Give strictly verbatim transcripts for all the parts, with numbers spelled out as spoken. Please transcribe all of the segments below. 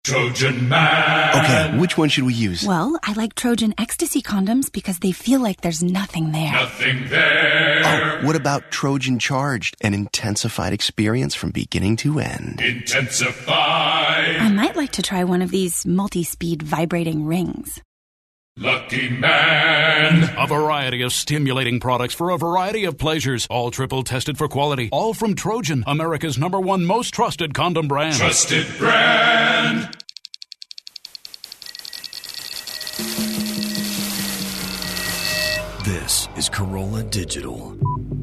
Trojan Man. Okay, which one should we use? Well, I like Trojan Ecstasy condoms because they feel like there's nothing there. Nothing there. Oh, what about Trojan Charged, an intensified experience from beginning to end? Intensify. I might like to try one of these multi-speed vibrating rings. Lucky Man. A variety of stimulating products for a variety of pleasures, all triple tested for quality, all from Trojan, America's number one most trusted condom brand. Trusted brand. This is Corolla Digital.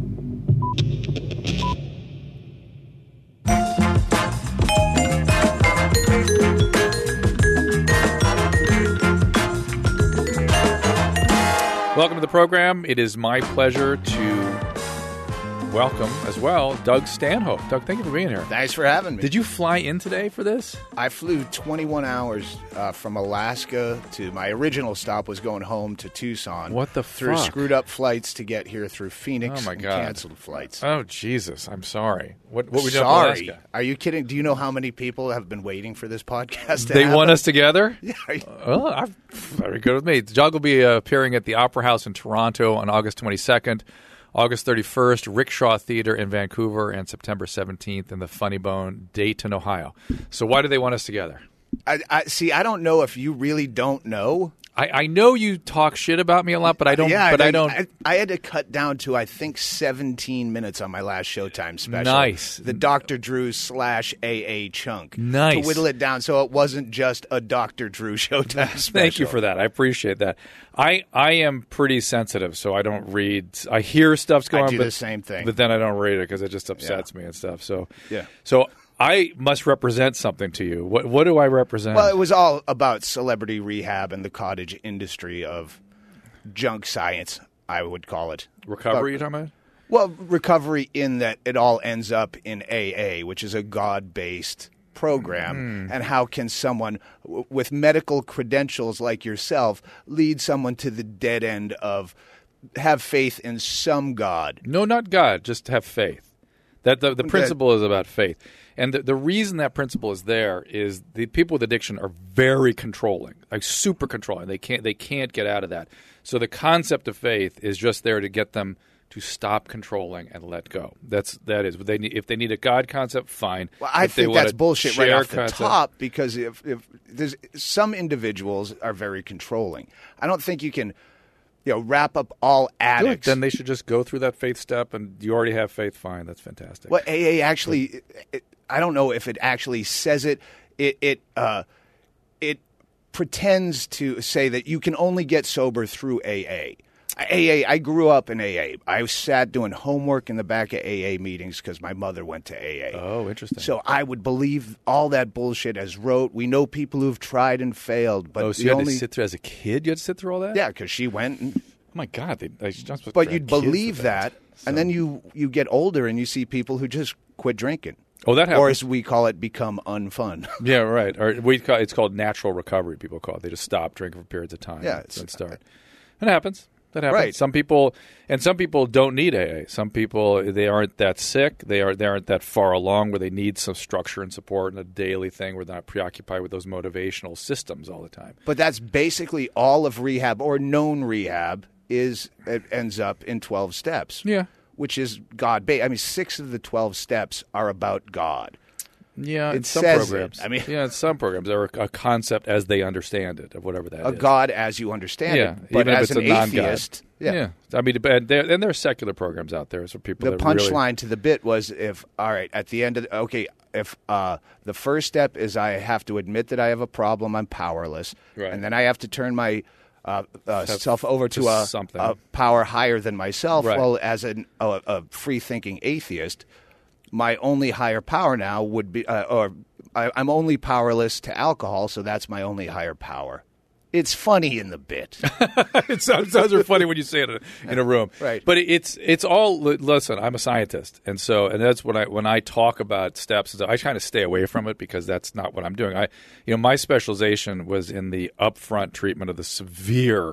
Welcome to the program. It is my pleasure to welcome as well Doug Stanhope. Doug, thank you for being here. Thanks for having me. Did you fly in today for this? I flew twenty-one hours uh, from Alaska to my original stop was going home to Tucson. What the Through fuck? screwed up flights to get here through Phoenix Oh, my and God. canceled flights. Oh, Jesus. I'm sorry. What, what were you doing in Sorry. Alaska? Are you kidding? Do you know how many people have been waiting for this podcast to They happen? want us together? Yeah, are you- Well, I've, very good with me. Doug will be uh, appearing at the Opera House in Toronto on August twenty-second, August thirty-first, Rickshaw Theater in Vancouver, and September seventeenth in the Funny Bone, Dayton, Ohio. So why do they want us together? I, I see. I don't know if you really don't know. I, I know you talk shit about me a lot, but I don't. Yeah, but I, I don't. I, I had to cut down to I think seventeen minutes on my last Showtime special. Nice. The Doctor Drew slash A A chunk. Nice. To whittle it down so it wasn't just a Doctor Drew Showtime special. Thank you for that. I appreciate that. I, I am pretty sensitive, so I don't read. I hear stuff's going I on, do but, the same thing. but then I don't read it because it just upsets me and stuff. So Yeah. So I must represent something to you. What what do I represent? Well, it was all about celebrity rehab and the cottage industry of junk science, I would call it. Recovery, you're But- talking about? Well, recovery in that it all ends up in A A, which is a God-based program. And how can someone w- with medical credentials like yourself lead someone to the dead end of have faith in some God? No, not God. Just have faith. That the, the Okay. principle is about faith. And the, the reason that principle is there is the people with addiction are very controlling, like super controlling. They can't they can't get out of that. So the concept of faith is just there to get them to stop controlling and let go. That's that is. They need, if they need a God concept, fine. Well, I If they think want that's a bullshit right share off the concept- top because if, if there's some individuals are very controlling. I don't think you can, you know, wrap up all Good. addicts. Then they should just go through that faith step, and you already have faith. Fine, that's fantastic. Well, A A actually, it, it, I don't know if it actually says it. It it uh, it pretends to say that you can only get sober through A A. A A. I grew up in A A. I sat doing homework in the back of A A meetings because my mother went to A A. Oh, interesting. So I would believe all that bullshit as rote. We know people who've tried and failed, but oh, so the you had only to sit through as a kid. You had to sit through all that. yeah, because she went. And, Oh my God. They, they, you're not supposed to but drag you'd kids to believe that, So- and then you you get older and you see people who just quit drinking. Oh, that happens. Or as we call it, become unfun. Yeah, right. Or we call, it's called natural recovery. People call it. They just stop drinking for periods of time. Yeah, and it's- then start. It happens. That happens. Right. Some people, and some people don't need A A. Some people they aren't that sick. They are they aren't that far along where they need some structure and support and a daily thing where they're not preoccupied with those motivational systems all the time. But that's basically all of rehab or known rehab is it ends up in twelve steps. Yeah. Which is God based. I mean, six of the twelve steps are about God. Yeah, in It some says programs. it. I mean- yeah, in some programs, there are a concept as they understand it of whatever that A is. God as you understand Yeah, it. But even if as it's an a non-God. atheist, yeah. I mean, and there, and there are secular programs out there for people. The that really, punchline to the bit was if all right at the end of the, okay if uh, the first step is I have to admit that I have a problem, I'm powerless, Right. and then I have to turn my uh, uh, Have- self over to to a, something. a power higher than myself. Right. Well, as an, a, a free thinking atheist, my only higher power now would be, uh, or I, I'm only powerless to alcohol, so that's my only higher power. It's funny in the bit. it sounds, sounds are funny when you say it in a, in a room, Right. But it's it's all. Listen, I'm a scientist, and so and that's when I when I talk about steps, I kind of stay away from it because that's not what I'm doing. I, you know, my specialization was in the upfront treatment of the severe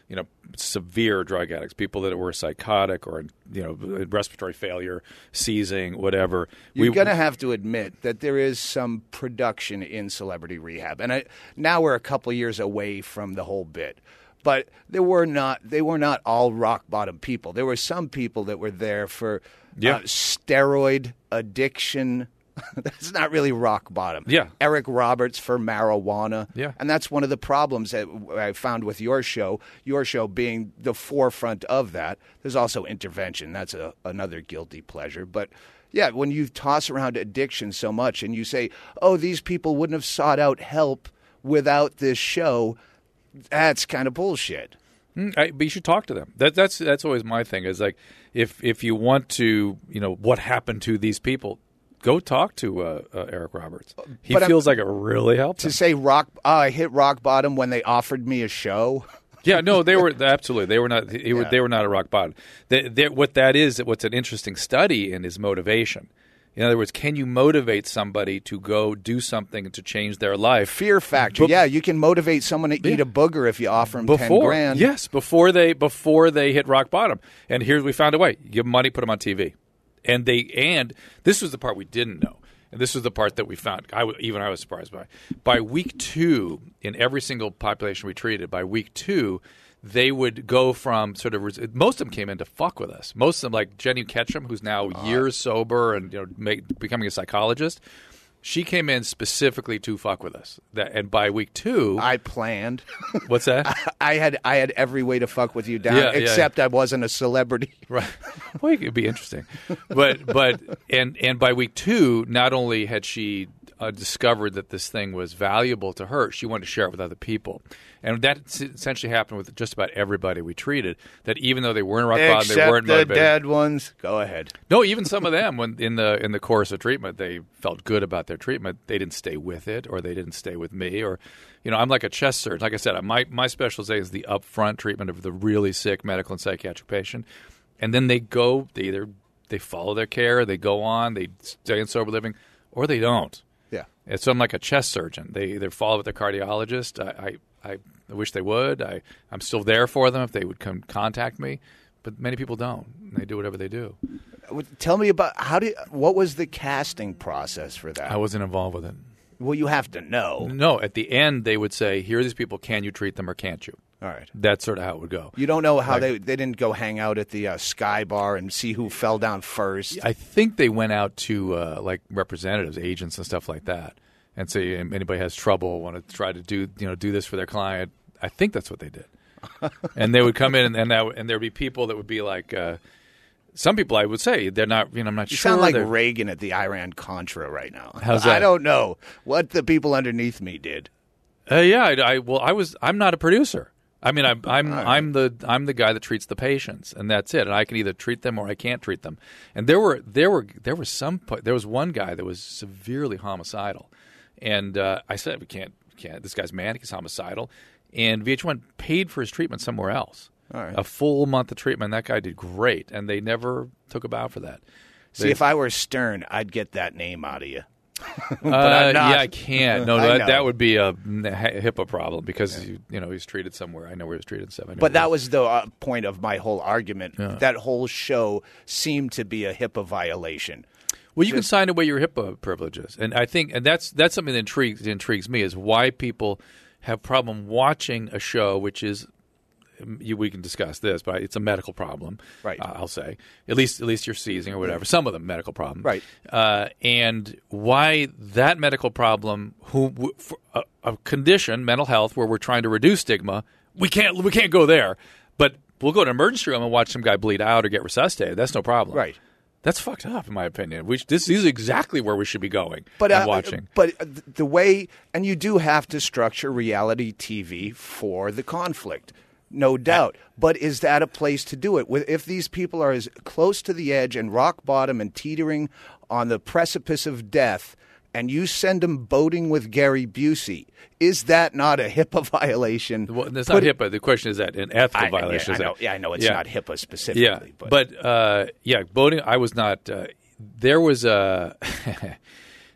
you know, severe drug addicts, people that were psychotic or, you know, respiratory failure, seizing, whatever. You're we, going to have to admit that there is some production in celebrity rehab. And I, now we're a couple of years away from the whole bit. But they were not they were not all rock bottom people. There were some people that were there for Yeah. uh, steroid addiction. That's not really rock bottom. Yeah. Eric Roberts for marijuana. Yeah. And that's one of the problems that I found with your show, your show being the forefront of that. There's also intervention. That's a, another guilty pleasure. But, yeah, when you toss around addiction so much and you say, oh, these people wouldn't have sought out help without this show, that's kind of bullshit. Mm, I, but you should talk to them. That, that's that's always my thing. Is like if if you want to, you know, what happened to these people, go talk to uh, uh, Eric Roberts. He But I'm- feels like it really helped To him. say rock, oh, I hit rock bottom when they offered me a show. Yeah, no, they were absolutely. They were not. They were, Yeah. they were not a rock bottom. They, they, what that is, what's an interesting study in, is motivation. In other words, can you motivate somebody to go do something to change their life? Fear factor. But- yeah, you can motivate someone to eat Yeah. a booger if you offer them Before, ten grand. yes, before they before they hit rock bottom. And here we found a way: give them money, put them on T V, and they and this was the part we didn't know. And this was the part that we found. I w- even I was surprised by. By week two, in every single population we treated, by week two, they would go from sort of res- most of them came in to fuck with us. Most of them, like Jenny Ketchum, who's now years sober and you know make, becoming a psychologist. She came in specifically to fuck with us. That, and by week two, I planned. what's that? I had I had every way to fuck with you down, Yeah, yeah, except I wasn't a celebrity. Right. Well, it could be interesting, but but and and by week two, not only had she uh, discovered that this thing was valuable to her, she wanted to share it with other people, and that s- essentially happened with just about everybody we treated. That even though they weren't rock bottom, they Except weren't the motivated. dead ones. Go ahead. No, even some of them, when in the in the course of treatment, they felt good about their treatment. They didn't stay with it, or they didn't stay with me, or you know, I'm like a chest surgeon. Like I said, my my specialization is the upfront treatment of the really sick medical and psychiatric patient, and then they go. They either they follow their care, they go on, they stay in sober living, or they don't. Yeah. And so I'm like a chest surgeon. They either follow with their cardiologist. I I, I wish they would. I I'm still there for them if they would come contact me, but many people don't. They do whatever they do. Tell me about how did what was the casting process for that? I wasn't involved with it. Well, you have to know. No, at the end they would say, "Here are these people. Can you treat them or can't you?" All right. That's sort of how it would go. You don't know how Like- they they didn't go hang out at the uh, Sky Bar and see who fell down first. I think they went out to uh, like representatives, agents, and stuff like that, and say if anybody has trouble, want to try to do you know do this for their client. I think that's what they did, and they would come in and and, that, and there'd be people that would be like. Uh, Some people, I would say, they're not. You know, I'm not You sure. sound like they're- Reagan at the Iran Contra right now. How's I that? don't know what the people underneath me did. Uh, yeah, I, I well, I was. I'm not a producer. I mean, I'm I'm right. I'm the I'm the guy that treats the patients, and that's it. And I can either treat them or I can't treat them. And there were there were there was some there was one guy that was severely homicidal, and uh, I said we can't we can't. This guy's manic. He's homicidal, and V H one paid for his treatment somewhere else. All right. A full month of treatment. That guy did great, and they never took a bow for that. See, They- if I were Stern, I'd get that name out of you. but Uh, I'm not. Yeah, I can't. No, I that, know. that would be a HIPAA problem because you, you know he's treated somewhere. I know where he was treated and stuff. I know But where- that was the uh, point of my whole argument. Yeah. That whole show seemed to be a HIPAA violation. well, you can sign away your HIPAA privileges, and I think and that's that's something that intrigues intrigues me is why people have problem watching a show which is. You, we can discuss this, but it's a medical problem. Right. Uh, I'll say at least at least you're seizing or whatever. Some of them medical problem. Right. Uh, and why that medical problem, who w- for a, a condition, mental health, where we're trying to reduce stigma, we can't we can't go there. But we'll go to an emergency room and watch some guy bleed out or get resuscitated. That's no problem. Right. That's fucked up, in my opinion. We, this is exactly where we should be going But and uh, watching. But uh, the way, and you do have to structure reality T V for the conflict. No doubt. But is that a place to do it? With- If these people are as close to the edge and rock bottom and teetering on the precipice of death, and you send them boating with Gary Busey, is that not a HIPAA violation? Well, it's Put not it- HIPAA. The question is that an ethical I, violation. yeah, is I know, that- yeah, I know it's Yeah. not HIPAA specifically. Yeah, but, but uh, yeah, boating. I was not. Uh, there was a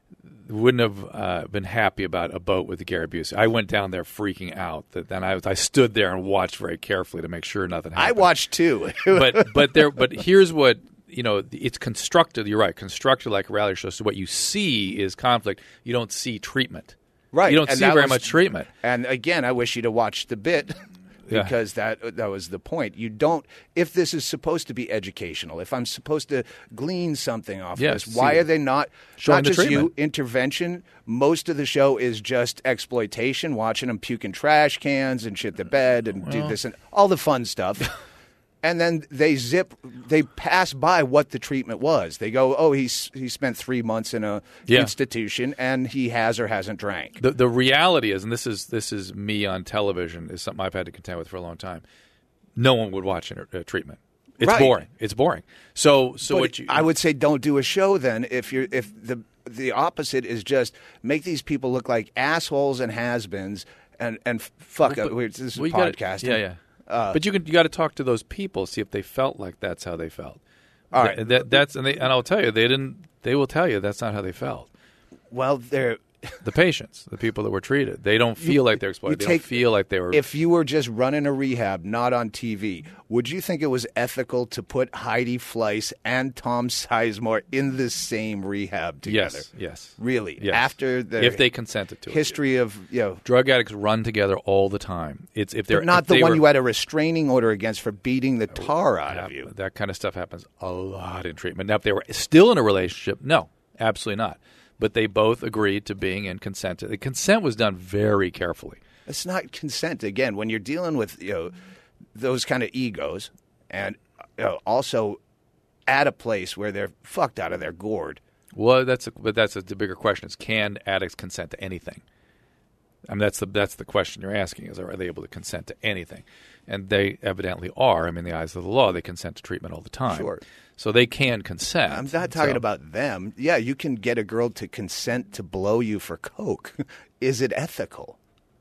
wouldn't have uh, been happy about a boat with Gary Busey. I went down there freaking out. That then I I stood there and watched very carefully to make sure nothing happened. I watched too. but but there but here's what you know. It's constructed. You're right. Constructed like a reality show. So what you see is conflict. You don't see treatment. Right. You don't and see very was, much treatment. And again, I wish you'd have watched the bit. Because yeah. that that was the point. You don't. If this is supposed to be educational, if I'm supposed to glean something off yes, this, why are they not? Showing not the just treatment. you intervention. Most of the show is just exploitation, watching them puke in trash cans and shit the bed and well. do this and all the fun stuff. And then they zip, they pass by what the treatment was. They go, oh, he's he spent three months in a yeah. institution and he has or hasn't drank. The the reality is, and this is this is me on television, is something I've had to contend with for a long time. No one would watch a uh, treatment. It's right. boring. It's boring. So so but what you, I would say don't do a show then if you're if the the opposite is just make these people look like assholes and has-beens and and fuck well, up. This is well, podcasting. Gotta, yeah, yeah. Uh, but you can you got to talk to those people, see if they felt like that's how they felt. All that, right, that, that's and they and I'll tell you, they didn't. They will tell you that's not how they felt. Well, they're the patients, the people that were treated. They don't feel you, like they're exploited. They take, don't feel like they were. If you were just running a rehab, not on T V, would you think it was ethical to put Heidi Fleiss and Tom Sizemore in the same rehab together? Yes, yes. Really? Yes. After the if they consented to history it. of you know, drug addicts run together all the time. It's if they're but not if the they one were, you had a restraining order against for beating the tar out yeah, of you. That kind of stuff happens a lot in treatment. Now, if they were still in a relationship, no, absolutely not. But they both agreed to being in consent. The consent was done very carefully. It's not consent. Again, when you're dealing with you know those kind of egos, and you know, also at a place where they're fucked out of their gourd. Well, that's a, but that's a, the bigger question: is can addicts consent to anything? I mean, that's the that's the question you're asking: is are they able to consent to anything? And they evidently are. I mean, in the eyes of the law, they consent to treatment all the time. Sure. So they can consent. I'm not talking so. about them. Yeah, you can get a girl to consent to blow you for coke. Is it ethical?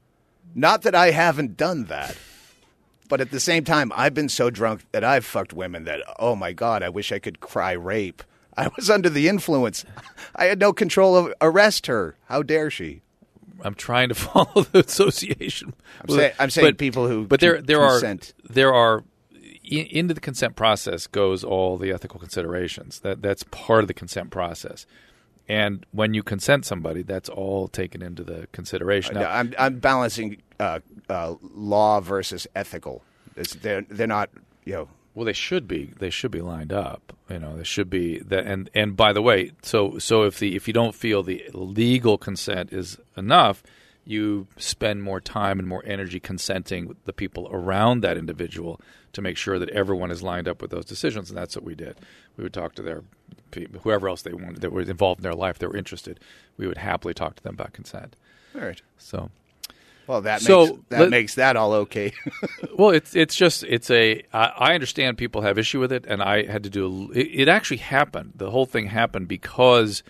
Not that I haven't done that. But at the same time, I've been so drunk that I've fucked women that, oh, my God, I wish I could cry rape. I was under the influence. I had no control of arrest her. How dare she? I'm trying to follow the association. I'm, say, I'm saying but, people who But there, there consent. are there are in, into the consent process goes all the ethical considerations. That that's part of the consent process. And when you consent somebody, that's all taken into the consideration. Now, I'm I'm balancing uh, uh, law versus ethical. It's, they're they're not you know. Well, they should be. They should be lined up. You know, they should be that. And, and by the way, so so if the if you don't feel the legal consent is enough, you spend more time and more energy consenting with the people around that individual to make sure that everyone is lined up with those decisions. And that's what we did. We would talk to their people, whoever else they wanted that were involved in their life, that were interested. We would happily talk to them about consent. All right. So. Well, that so, makes that let, makes that all okay. Well, it's it's just it's a I, I understand people have issue with it, and I had to do it, it actually happened. The whole thing happened because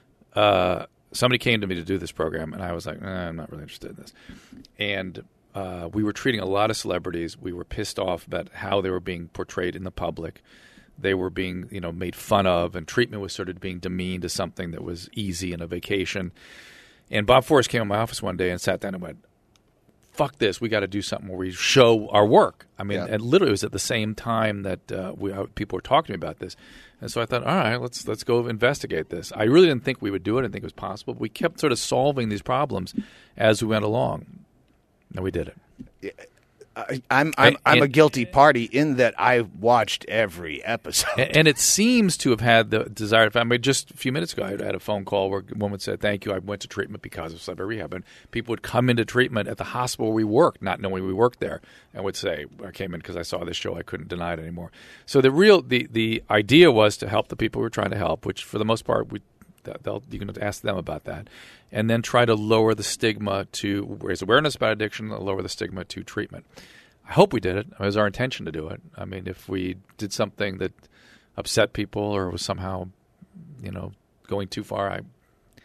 uh, somebody came to me to do this program, and I was like, eh, I'm not really interested in this. And uh, we were treating a lot of celebrities. We were pissed off about how they were being portrayed in the public. They were being you know made fun of, and treatment was sort of being demeaned as something that was easy and a vacation. And Bob Forrest came in my office one day and sat down and went, fuck this, we got to do something where we show our work. I mean, yeah. And literally it was at the same time that uh, we, uh, people were talking to me about this. And so I thought, all right, let's let's go investigate this. I really didn't think we would do it. I didn't think it was possible. But we kept sort of solving these problems as we went along. And we did it. Yeah. I, I'm I'm and, I'm and, a guilty party in that I watched every episode, and, and it seems to have had the desired effect. I mean, just a few minutes ago, I had a phone call where a woman said, "Thank you, I went to treatment because of celebrity rehab." And people would come into treatment at the hospital where we worked, not knowing we worked there, and would say, "I came in because I saw this show. I couldn't deny it anymore." So the real the the idea was to help the people we were trying to help, which for the most part we. They'll, you can ask them about that, and then try to lower the stigma to raise awareness about addiction, and lower the stigma to treatment. I hope we did it. It was our intention to do it. I mean, if we did something that upset people or was somehow, you know, going too far, I,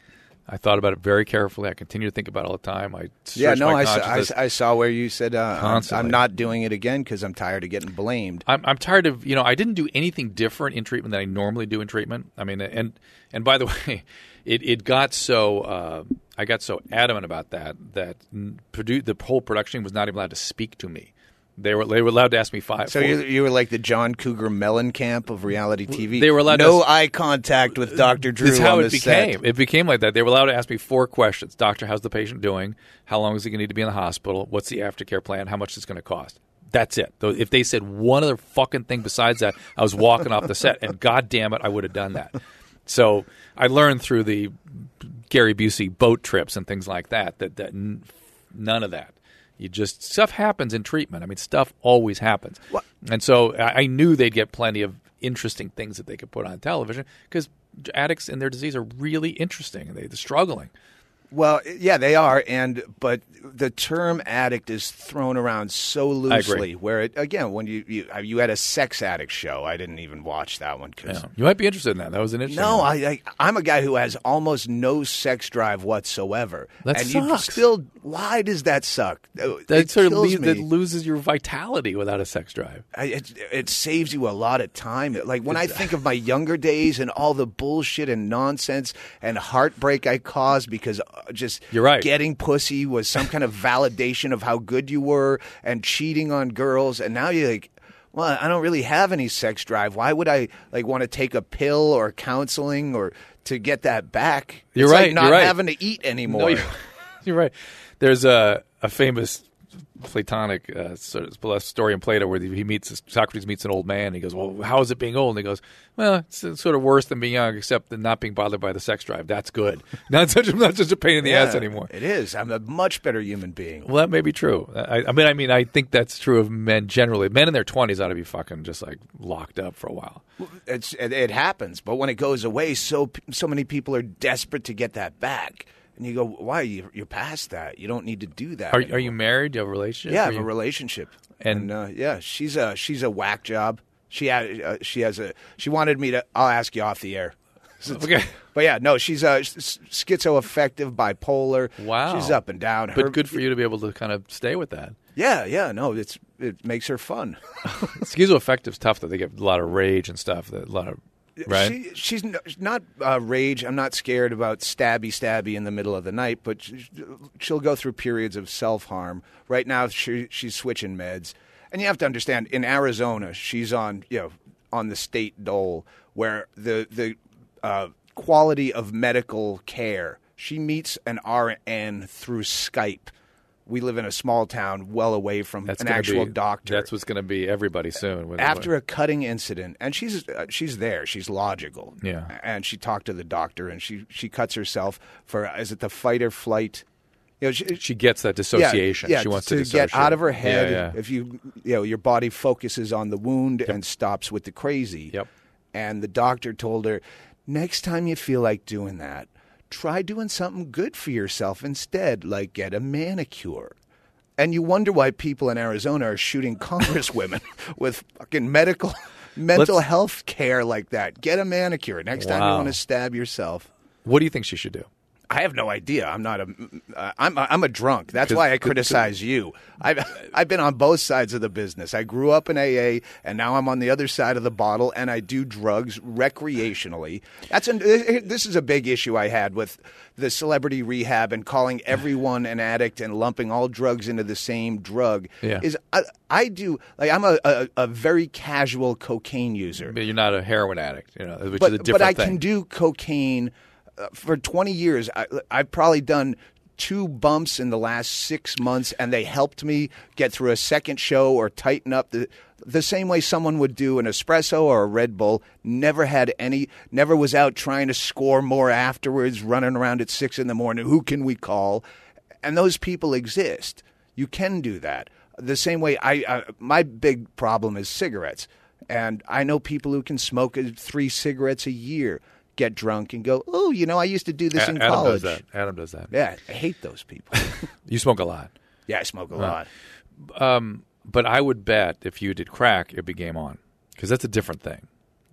I thought about it very carefully. I continue to think about it all the time. I yeah, search no, my I saw, I, consciousness. I saw where you said uh, I'm, Constantly. I'm not doing it again because I'm tired of getting blamed. I'm, I'm tired of, you know, I didn't do anything different in treatment than I normally do in treatment. I mean, and and by the way, it, it got so, uh, I got so adamant about that that produ- the whole production was not even allowed to speak to me. They were they were allowed to ask me five. So four, you you were like the John Cougar Mellencamp of reality T V. They were allowed no to, eye contact with Doctor Drew. That's how on it the became. set. It became like that. They were allowed to ask me four questions. Doctor, how's the patient doing? How long is he going to need to be in the hospital? What's the aftercare plan? How much is it going to cost? That's it. Though if they said one other fucking thing besides that, I was walking off the set. And God damn it, I would have done that. So I learned through the Gary Busey boat trips and things like that that, that n- none of that. You just stuff happens in treatment. I mean, stuff always happens, What? and so I, I knew they'd get plenty of interesting things that they could put on television because addicts and their disease are really interesting and they, they're struggling. Well, yeah, they are, and but the term addict is thrown around so loosely. Where it again, when you, you you had a sex addict show, I didn't even watch that one because Yeah. You might be interested in that. That was an interesting. no, one. I, I I'm a guy who has almost no sex drive whatsoever. That and you sucks. still, why does that suck? that it sort of kills leaves, me. that loses your vitality without a sex drive. I, it, it saves you a lot of time. Like when I think of my younger days and all the bullshit and nonsense and heartbreak I caused because uh, just You're right. getting pussy was some kind of validation of how good you were and cheating on girls. And now you're like, well, I don't really have any sex drive. Why would I like want to take a pill or counseling or to get that back? You're it's right, Like not you're right. having to eat anymore. No, you're, you're right. There's a, a famous Platonic uh, sort of story in Plato where he meets Socrates meets an old man. And he goes, "Well, how is it being old?" And he goes, "Well, it's, it's sort of worse than being young, except than not being bothered by the sex drive. That's good. Not such a, not such a pain in the Yeah, ass anymore." It is. I'm a much better human being. Well, that may be true. I, I mean, I mean, I think that's true of men generally. Men in their twenties ought to be fucking just like locked up for a while. It's it, it happens, but when it goes away, so so many people are desperate to get that back. And you go, why? You, you're past that. You don't need to do that. Are, anymore. are you married? Do you have a relationship? Yeah, I Are have you- a relationship, And- and, uh, yeah, she's a she's a whack job. She had uh, she has a she wanted me to. I'll ask you off the air. Okay. But yeah, no, she's uh, s- schizoaffective, bipolar. Wow. She's up and down. Her, But good for you to be able to kind of stay with that. Yeah, yeah, no, it's it makes her fun. Schizoaffective's tough, though. They get a lot of rage and stuff. A lot of right. She, she's n- not uh, rage. I'm not scared about stabby, stabby in the middle of the night, but she, she'll go through periods of self harm. Right now, she, she's switching meds, and you have to understand. In Arizona, she's on you know on the state dole, where the the uh, quality of medical care. She meets an R N through Skype. We live in a small town, well away from That's an gonna actual be, doctor. That's what's going to be everybody soon. When- After a cutting incident, and she's uh, she's there, she's logical, Yeah. and she talked to the doctor, and she she cuts herself for is it the fight or flight? You know, she, she gets that yeah, dissociation. yeah, she wants to, to, get dissociate. out of her head. Yeah, yeah. If you you know your body focuses on the wound and stops with the crazy. Yep. And the doctor told her, next time you feel like doing that, try doing something good for yourself instead, like get a manicure. And you wonder why people in Arizona are shooting congresswomen with fucking medical, mental Let's- health care like that. Get a manicure. Next time you Wow. want to stab yourself. What do you think she should do? I have no idea. I'm not a. Uh, I'm a, I'm a drunk. That's why I criticize you. I've I've been on both sides of the business. I grew up in A A, and now I'm on the other side of the bottle, and I do drugs recreationally. That's an, this is a big issue I had with the celebrity rehab and calling everyone an addict and lumping all drugs into the same drug. Yeah. Is I, I do like I'm a, a a very casual cocaine user. But you're not a heroin addict, you know, which But, is a but different I thing. can do cocaine uh, for twenty years. I, I've probably done two bumps in the last six months, and they helped me get through a second show or tighten up the the same way someone would do an espresso or a Red Bull. Never had any. Never was out trying to score more afterwards, running around at six in the morning. Who can we call? And those people exist. You can do that. The same way I, I my big problem is cigarettes. And I know people who can smoke uh, three cigarettes a year, get drunk, and go, oh, you know, I used to do this A- in Adam college. does that. Adam does that. Yeah, I hate those people. You smoke a lot. Yeah, I smoke a lot. Um, but I would bet if you did crack, it'd be game on because that's a different thing.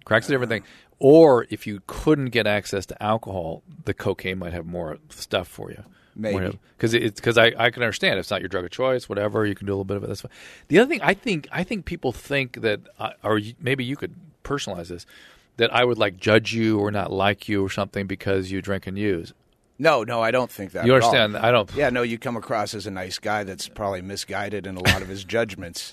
Crack's a different thing. Or if you couldn't get access to alcohol, the cocaine might have more stuff for you. Maybe. Because it's because I, I can understand it's not your drug of choice, whatever. You can do a little bit of it. That's fine. The other thing I think I think people think that, uh, or you, maybe you could personalize this, that I would like judge you or not like you or something because you drink and use. No, no, I don't think that. You at all. understand? I don't. Yeah, no, you come across as a nice guy that's probably misguided in a lot of his judgments.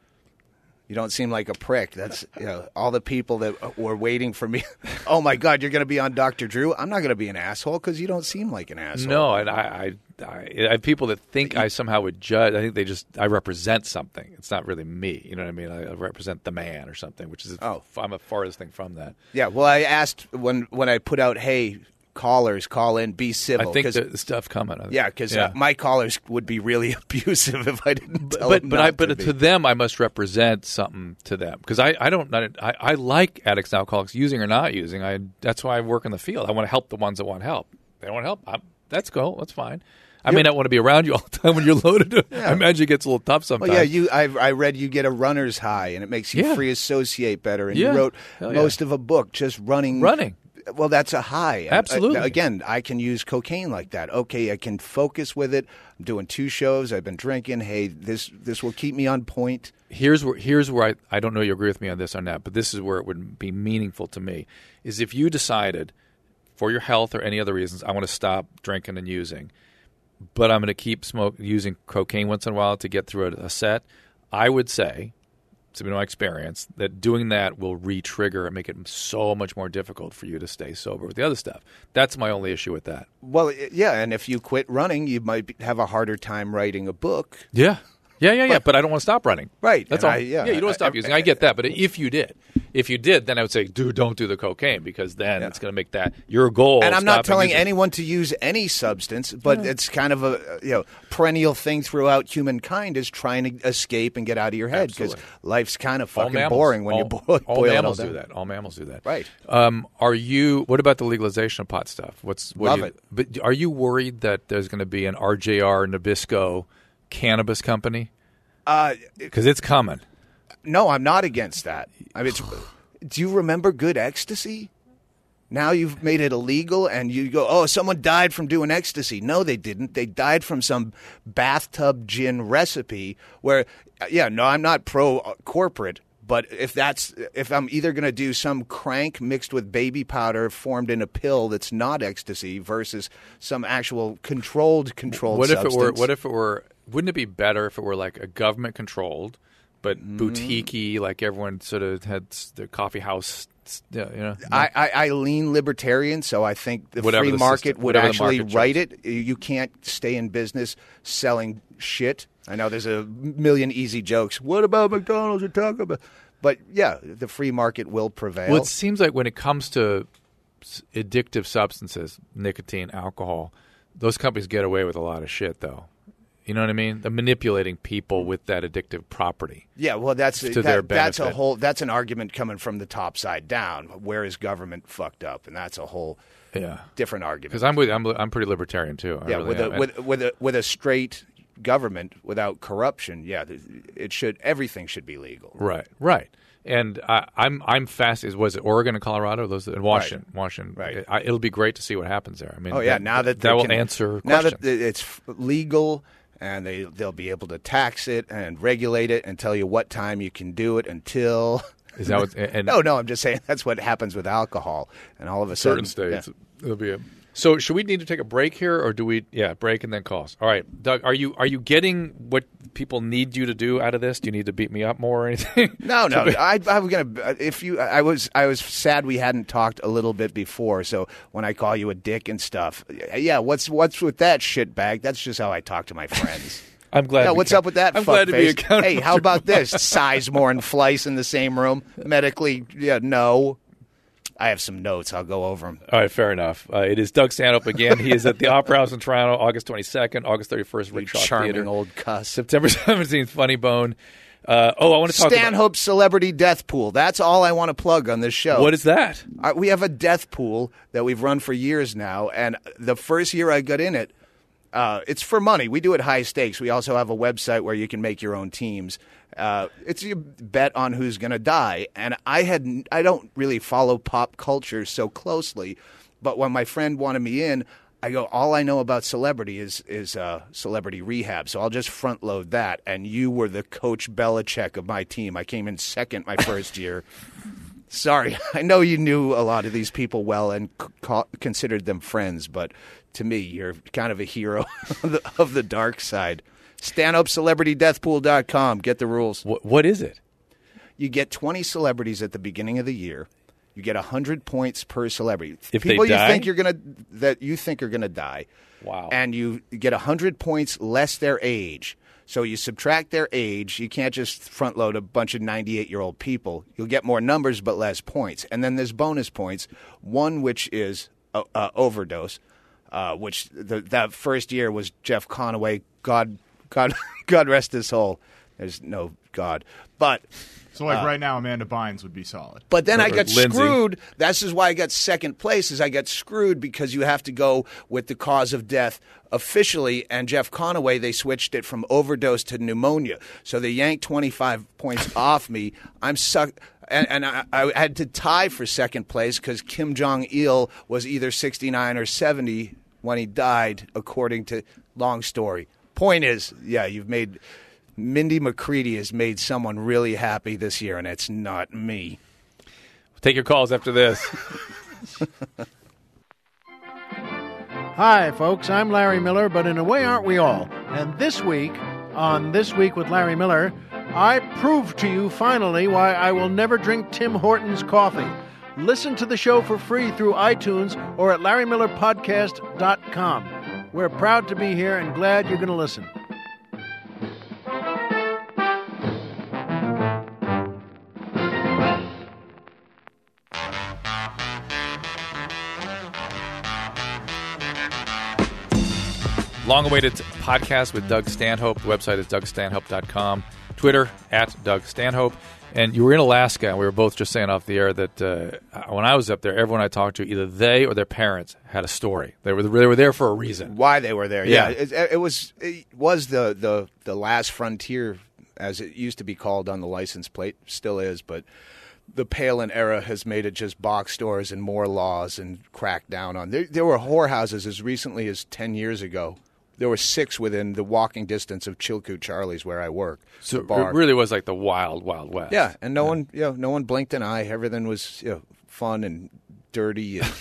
You don't seem like a prick. That's you know all the people that were waiting for me. Oh my God, you're going to be on Doctor Drew. I'm not going to be an asshole because you don't seem like an asshole. No, and I, I, I, I have people that think I somehow would judge. I think they just I represent something. It's not really me. You know what I mean? I, I represent the man or something, which is Oh. I'm a farthest thing from that. Yeah, well, I asked when when I put out, hey, callers, call in, be civil. I think 'cause- the, the stuff coming. yeah, because Yeah. uh, my callers would be really abusive if I didn't tell but them but not I but to to, be. them I must represent something to them because I, I don't I, I like addicts and alcoholics using or not using. I that's why I work in the field. I want to help the ones that want help. They don't want help. I'm, that's cool. That's fine. I may not want to be around you all the time when you're loaded. I imagine it gets a little tough sometimes. Well, yeah, you. I, I read you get a runner's high, and it makes you Yeah. free associate better. And Yeah. you wrote Hell yeah. most of a book just running. Running. Well, that's a high. And, uh, Absolutely. again, I can use cocaine like that. Okay, I can focus with it. I'm doing two shows. I've been drinking. Hey, this this will keep me on point. Here's where here's where I, I don't know you agree with me on this or not, but this is where it would be meaningful to me, is if you decided for your health or any other reasons, I want to stop drinking and using, but I'm going to keep smoke using cocaine once in a while to get through a, a set, I would say, to my experience, that doing that will re-trigger and make it so much more difficult for you to stay sober with the other stuff. That's my only issue with that. Well, i- yeah, and if you quit running, you might be, have a harder time writing a book. Yeah. Yeah, yeah, yeah. But I don't want to stop running. Right, That's and all. I- yeah, you don't want to stop I- using. I get that. But if you did, if you did, then I would say, dude, don't do the cocaine because then it's going to make that your goal. And of I'm not stopping telling using. anyone to use any substance, but it's kind of a you know perennial thing throughout humankind is trying to escape and get out of your head because Absolutely. life's kind of All fucking mammals- boring when all, you boil, all boil it all mammals down. do that. All mammals do that. Right. Um, are you? What about the legalization of pot stuff? What's what Love do you, it. But are you worried that there's going to be an R J R Nabisco cannabis company? Uh, Because it's coming. no, I'm not against that. I mean, it's, do you remember Good Ecstasy? Now you've made it illegal, and you go, oh, someone died from doing ecstasy. No, they didn't. They died from some bathtub gin recipe where, yeah, no, I'm not pro-corporate, but if that's if I'm either going to do some crank mixed with baby powder formed in a pill that's not ecstasy versus some actual controlled, controlled What if substance. it were? What if it were? Wouldn't it be better if it were like a government controlled, but Mm-hmm. boutique-y, like everyone sort of had s- their coffee house, s- you know? I, I, I lean libertarian, so I think the Whatever free the market system- would whatever the actually market write chooses. it. You can't stay in business selling shit. I know there's a million easy jokes. What about McDonald's or Taco Bell? But yeah, the free market will prevail. Well, it seems like when it comes to s- addictive substances, nicotine, alcohol, those companies get away with a lot of shit, though. You know what I mean? They're manipulating people with that addictive property. yeah, well, that's to that- their that's a benefit. whole that's an argument coming from the top side down. Where is government fucked up? And that's a whole Yeah. different argument. Because I'm with I'm I'm pretty libertarian too. I yeah, really with a am. with with a with a straight government without corruption, yeah, th- it should everything should be legal. Right, right. And I, I'm I'm fast. Is was it Oregon and Colorado? Those in Washington, Washington. Right. I, it'll be great to see what happens there. I mean, Oh yeah, now that that they will can- answer now questions. that it's f- legal and they they'll be able to tax it and regulate it and tell you what time you can do it until. Is that what? And no, no, I'm just saying that's what happens with alcohol, and all of a certain sudden, states it'll be a. So should we need to take a break here, or do we? Yeah, break and then calls. All right, Doug, are you are you getting what people need you to do out of this? Do you need to beat me up more or anything? No, no. I, I'm gonna. If you, I was, I was sad we hadn't talked a little bit before. So when I call you a dick and stuff, yeah, what's what's with that shit bag? That's just how I talk to my friends. I'm glad. Yeah, we what's can- up with that? I'm glad to be fuckface? accountable. Hey, how to about my- this? Sizemore and Fleiss in the same room. Medically, yeah, no. I have some notes. I'll go over them. All right, fair enough. Uh, it is Doug Stanhope again. He is at the Opera House in Toronto, August twenty-second, August thirty-first, Rickshaw Charming Theater. old cuss. September seventeenth, Funny Bone. Uh, oh, I want to talk about Stanhope Celebrity Death Pool. That's all I want to plug on this show. what is that? Uh, we have a death pool that we've run for years now, and the first year I got in it, uh, it's for money. We do it high stakes. We also have a website where you can make your own teams, Uh, it's you bet on who's going to die. And I had I don't really follow pop culture so closely, but when my friend wanted me in, I go, all I know about celebrity is is uh, Celebrity Rehab, so I'll just front load that. And you were the Coach Belichick of my team. I came in second my first year. Sorry, I know you knew a lot of these people well and c- ca- considered them friends, but to me, you're kind of a hero of, the, of the dark side. stand up celebrity death pool dot com. Get the rules. What, what is it? You get twenty celebrities at the beginning of the year. You get one hundred points per celebrity. If People they you die? think you're gonna that you think are going to die. Wow. And you get one hundred points less their age. So you subtract their age. You can't just front load a bunch of ninety-eight-year-old people. You'll get more numbers but less points. And then there's bonus points, one which is uh, uh, overdose, uh, which the, that first year was Jeff Conaway. God, God, God rest his soul. There's no God. But So, like, uh, right now, Amanda Bynes would be solid. But then Or- I got or Lindsay. screwed. This is why I got second place, is I got screwed because you have to go with the cause of death officially, and Jeff Conaway, they switched it from overdose to pneumonia. So they yanked twenty-five points off me. I'm suck. And, and I, I had to tie for second place because Kim Jong-il was either sixty-nine or seventy when he died, according to long story. Point is, yeah, you've made... Mindy McCready has made someone really happy this year, and it's not me. Take your calls after this. Hi, folks. I'm Larry Miller, but in a way, aren't we all? And this week, on This Week with Larry Miller, I prove to you finally why I will never drink Tim Hortons coffee. Listen to the show for free through iTunes or at larry miller podcast dot com. We're proud to be here and glad you're going to listen. Long-awaited podcast with Doug Stanhope. The website is doug stanhope dot com. Twitter, at Doug Stanhope. And you were in Alaska, and we were both just saying off the air that uh, when I was up there, everyone I talked to, either they or their parents had a story. They were they were there for a reason. Why they were there? Yeah, Yeah. It, it was it was the, the the last frontier, as it used to be called on the license plate. Still is, but the Palin era has made it just box stores and more laws and cracked down on. There, there were whorehouses as recently as ten years ago. There were six within the walking distance of Chilkoot Charlie's, where I work. So the bar. it really was like the wild, wild west. Yeah, and no one, you know, no one blinked an eye. Everything was, you know, fun and dirty. And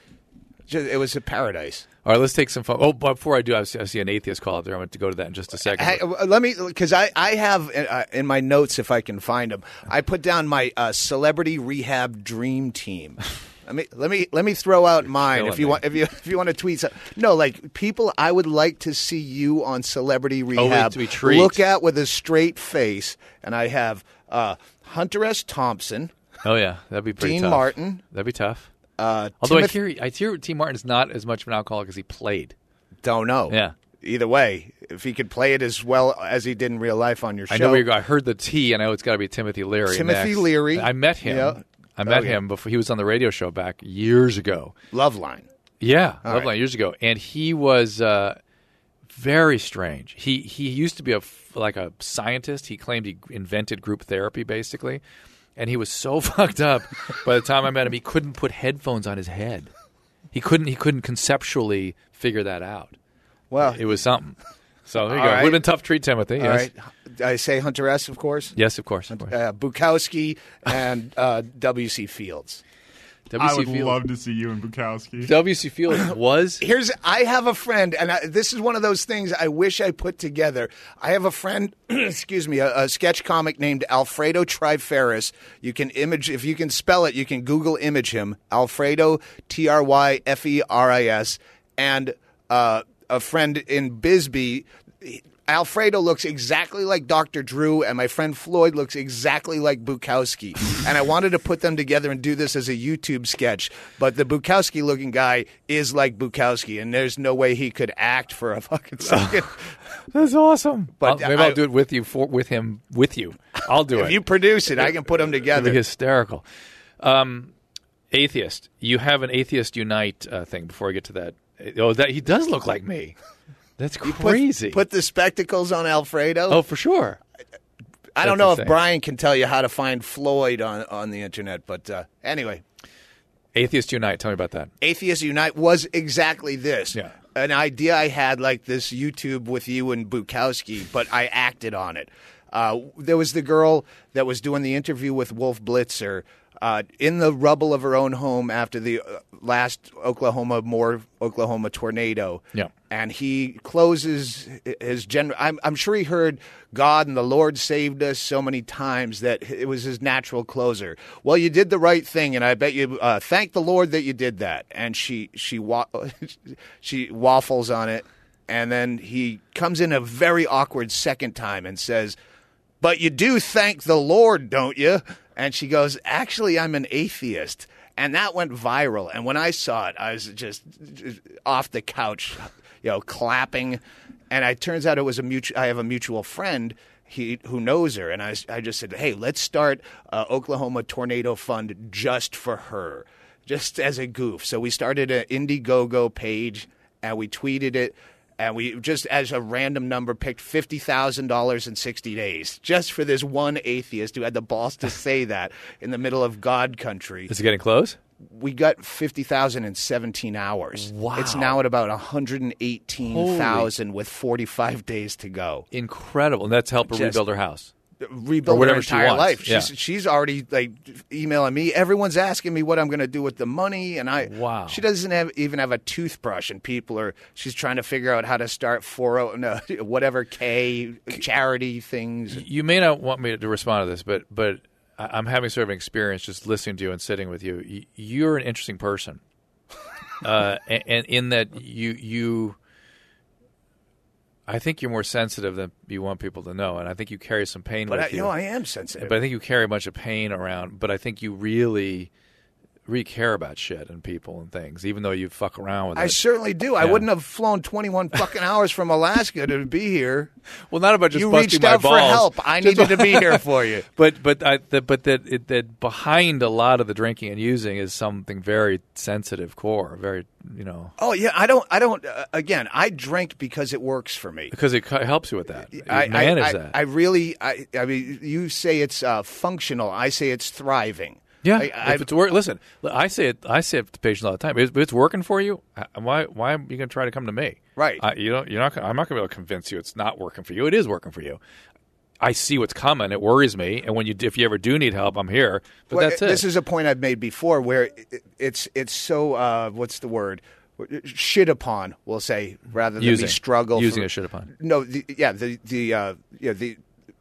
just, it was a paradise. All right, let's take some fun. Oh, but before I do, I see, I see an atheist call out there. I'm going to go to that in just a second. Hey, uh, let me, because I, I have uh, in my notes, if I can find them, I put down my uh, Celebrity Rehab Dream Team. Let me let me let me throw out mine killing if you me. want if you if you want to tweet some. No, like people I would like to see you on Celebrity Rehab to be treat. look at with a straight face. And I have uh, Hunter S. Thompson, Oh, yeah. That'd be pretty Dean tough. Martin, That'd be tough. uh, Although Timothy, I hear, I hear T. Martin is not as much of an alcoholic as he played. don't know. Yeah. Either way, if he could play it as well as he did in real life on your show, I know where you're going. I heard the T, and I know it's got to be Timothy Leary. Timothy next. Leary. I met him. Yeah. I met Oh, yeah. him before he was on the radio show back years ago. Loveline. Yeah, All Loveline right. years ago, and he was uh, very strange. He he used to be a f- like a scientist. He claimed he invented group therapy, basically, and he was so fucked up. By the time I met him, he couldn't put headphones on his head. He couldn't. He couldn't conceptually figure that out. Well, It was something. So there you All go. right. Would have been tough to treat Timothy. all Yes. right. I say Hunter S. Of course. Yes, of course. Of course. Uh, Bukowski and uh, W C Fields. W I C would Fields. love to see you and Bukowski. W C Fields was Here's I have a friend, and I, this is one of those things I wish I put together. I have a friend, excuse me, a, a sketch comic named Alfredo Triferis. You can image if you can spell it, you can Google image him. Alfredo T R Y F E R I S, and uh, a friend in Bisbee. Alfredo looks exactly like Doctor Drew, and my friend Floyd looks exactly like Bukowski. And I wanted to put them together and do this as a YouTube sketch, but the Bukowski-looking guy is like Bukowski, and there's no way he could act for a fucking second. That's awesome. But I'll, maybe I- I'll do it with you for with him with you. I'll do If it. you produce it, I can put them It'd together. be hysterical. Um, atheist, you have an Atheist Unite uh, thing. Before I get to that, oh, that he does look like me. That's Put- crazy. Put, the spectacles on Alfredo. oh, for sure. I don't That's know insane. if Brian can tell you how to find Floyd on, on the internet, but uh, anyway. Atheists Unite. Tell me about that. Atheists Unite was exactly this. Yeah. An idea I had like this YouTube with you and Bukowski, but I acted on it. Uh, there was the girl that was doing the interview with Wolf Blitzer uh, in the rubble of her own home after the uh, last Oklahoma, Moore, Oklahoma tornado. Yeah. And he closes his general. I'm, I'm sure he heard God and the Lord saved us so many times that it was his natural closer. Well, you did the right thing, and I bet you uh, thank the Lord that you did that. And she she wa- she waffles on it, and then he comes in a very awkward second time and says, "But you do thank the Lord, don't you?" And she goes, "Actually, I'm an atheist." And that went viral. And when I saw it, I was just off the couch, you know, clapping. And it turns out it was a mutual. I have a mutual friend he who knows her, and I, I just said, "Hey, let's start uh, Oklahoma Tornado Fund just for her, just as a goof." So we started an Indiegogo page, and we tweeted it. And we just, as a random number, picked fifty thousand dollars in sixty days just for this one atheist who had the balls to say that in the middle of God country. Is it getting close? We got fifty thousand dollars in seventeen hours. Wow. It's now at about one hundred eighteen thousand with forty-five days to go. Incredible. And that's help her Just- rebuild her house. Rebuild Or whatever her she entire wants. life. Yeah. She's, she's already like emailing me. Everyone's asking me what I'm going to do with the money, and I. Wow. She doesn't have, even have a toothbrush, and people are. She's trying to figure out how to start four oh no whatever K charity things. You may not want me to respond to this, but but I- I'm having sort of an experience just listening to you and sitting with you. Y- You're an interesting person, uh, and, and in that you you. I think you're more sensitive than you want people to know, and I think you carry some pain But with I, you. you know, I am sensitive. But I think you carry a bunch of pain around. But I think you really, really care about shit and people and things, even though you fuck around with I it. certainly do. I Yeah. wouldn't have flown twenty-one fucking hours from Alaska to be here. Well, not about just you busting reached my out balls. for help. I Just- needed to be here for you. But but I, that but that it, that behind a lot of the drinking and using is something very sensitive, core, very you know Oh yeah, I don't. I don't. Uh, again, I drink because it works for me. because it cu- helps you with that. You I, manage I, I, that. I really. I, I mean, you say it's uh, functional. I say it's thriving. yeah, I, I, if it's work, listen. I say it. I say it to patients all the time. If it's working for you, why why are you going to try to come to me? Right. Uh, you don't. You're not. Gonna, I'm not going to be able to convince you it's not working for you. It is working for you. I see what's coming. It worries me. And when you, if you ever do need help, I'm here. But well, that's it. This is a point I've made before, where it, it's it's so. Uh, what's the word? Shit upon, we'll say, rather than Using. we struggle Using for, a shit upon. No, the, yeah, the the uh, yeah the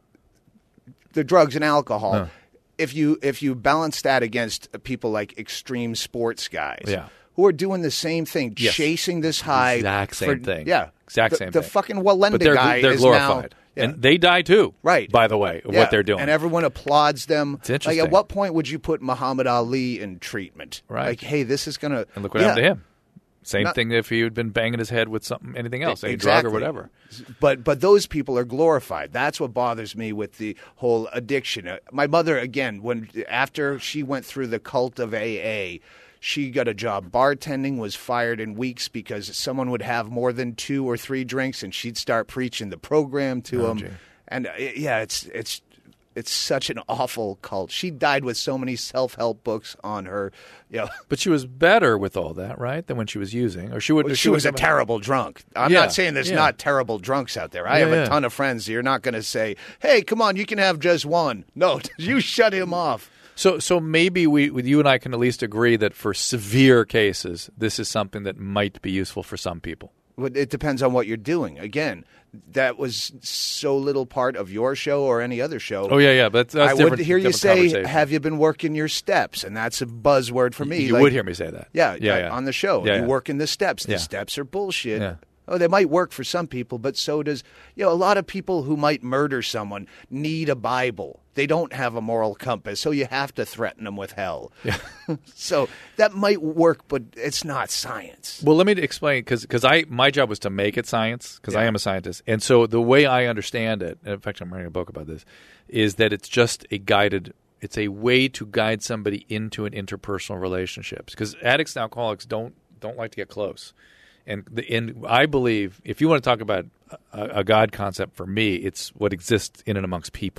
the drugs and alcohol. Huh. If you if you balance that against people like extreme sports guys, Yeah. who are doing the same thing, Yes. chasing this high, Exact same for- thing. yeah, Exact the, same the thing. fucking Walenda But they're guy they're is glorified, now, yeah. and they die too. Right. By the way, of Yeah, what they're doing. and everyone applauds them. It's interesting. Like, at what point would you put Muhammad Ali in treatment? Right. Like, hey, this is gonna. and look what yeah. happened to him. Same Not- thing if he had been banging his head with something, anything else, any Exactly. drug or whatever. But but those people are glorified. That's what bothers me with the whole addiction. Uh, My mother, again, when after she went through the cult of A A, she got a job bartending, was fired in weeks because someone would have more than two or three drinks, and she'd start preaching the program to Oh, them. gee. And uh, yeah, it's it's. It's such an awful cult. She died with so many self-help books on her. You know, But she was better with all that, right, than when she was using, or she would. she was a would- terrible drunk. I'm Yeah, not saying there's yeah. not terrible drunks out there. I Yeah, have a yeah. ton of friends. You're not going to say, "Hey, come on, you can have just one." No, you shut him off. So, so maybe we, with you and I, can at least agree that for severe cases, this is something that might be useful for some people. But it depends on what you're doing. Again, that was so little part of your show or any other show. Oh yeah, yeah, but that's I would different- hear you different say, conversation. "Have you been working your steps?" And that's a buzzword for me. You Like, would hear me say that. Yeah, yeah, uh, yeah. on the show. Yeah, you yeah. work in the steps. The Yeah. steps are bullshit. Yeah. Oh, they might work for some people, but so does, you know, a lot of people who might murder someone need a Bible. They don't have a moral compass, so you have to threaten them with hell. Yeah. So that might work, but it's not science. Well, let me explain because I my job was to make it science because I Yeah. am a scientist, and so the way I understand it, and in fact, I'm writing a book about this, is that it's just a guided. It's a way to guide somebody into an interpersonal relationships because addicts and alcoholics don't don't like to get close, and the, and I believe if you want to talk about a, a God concept for me, it's what exists in and amongst people.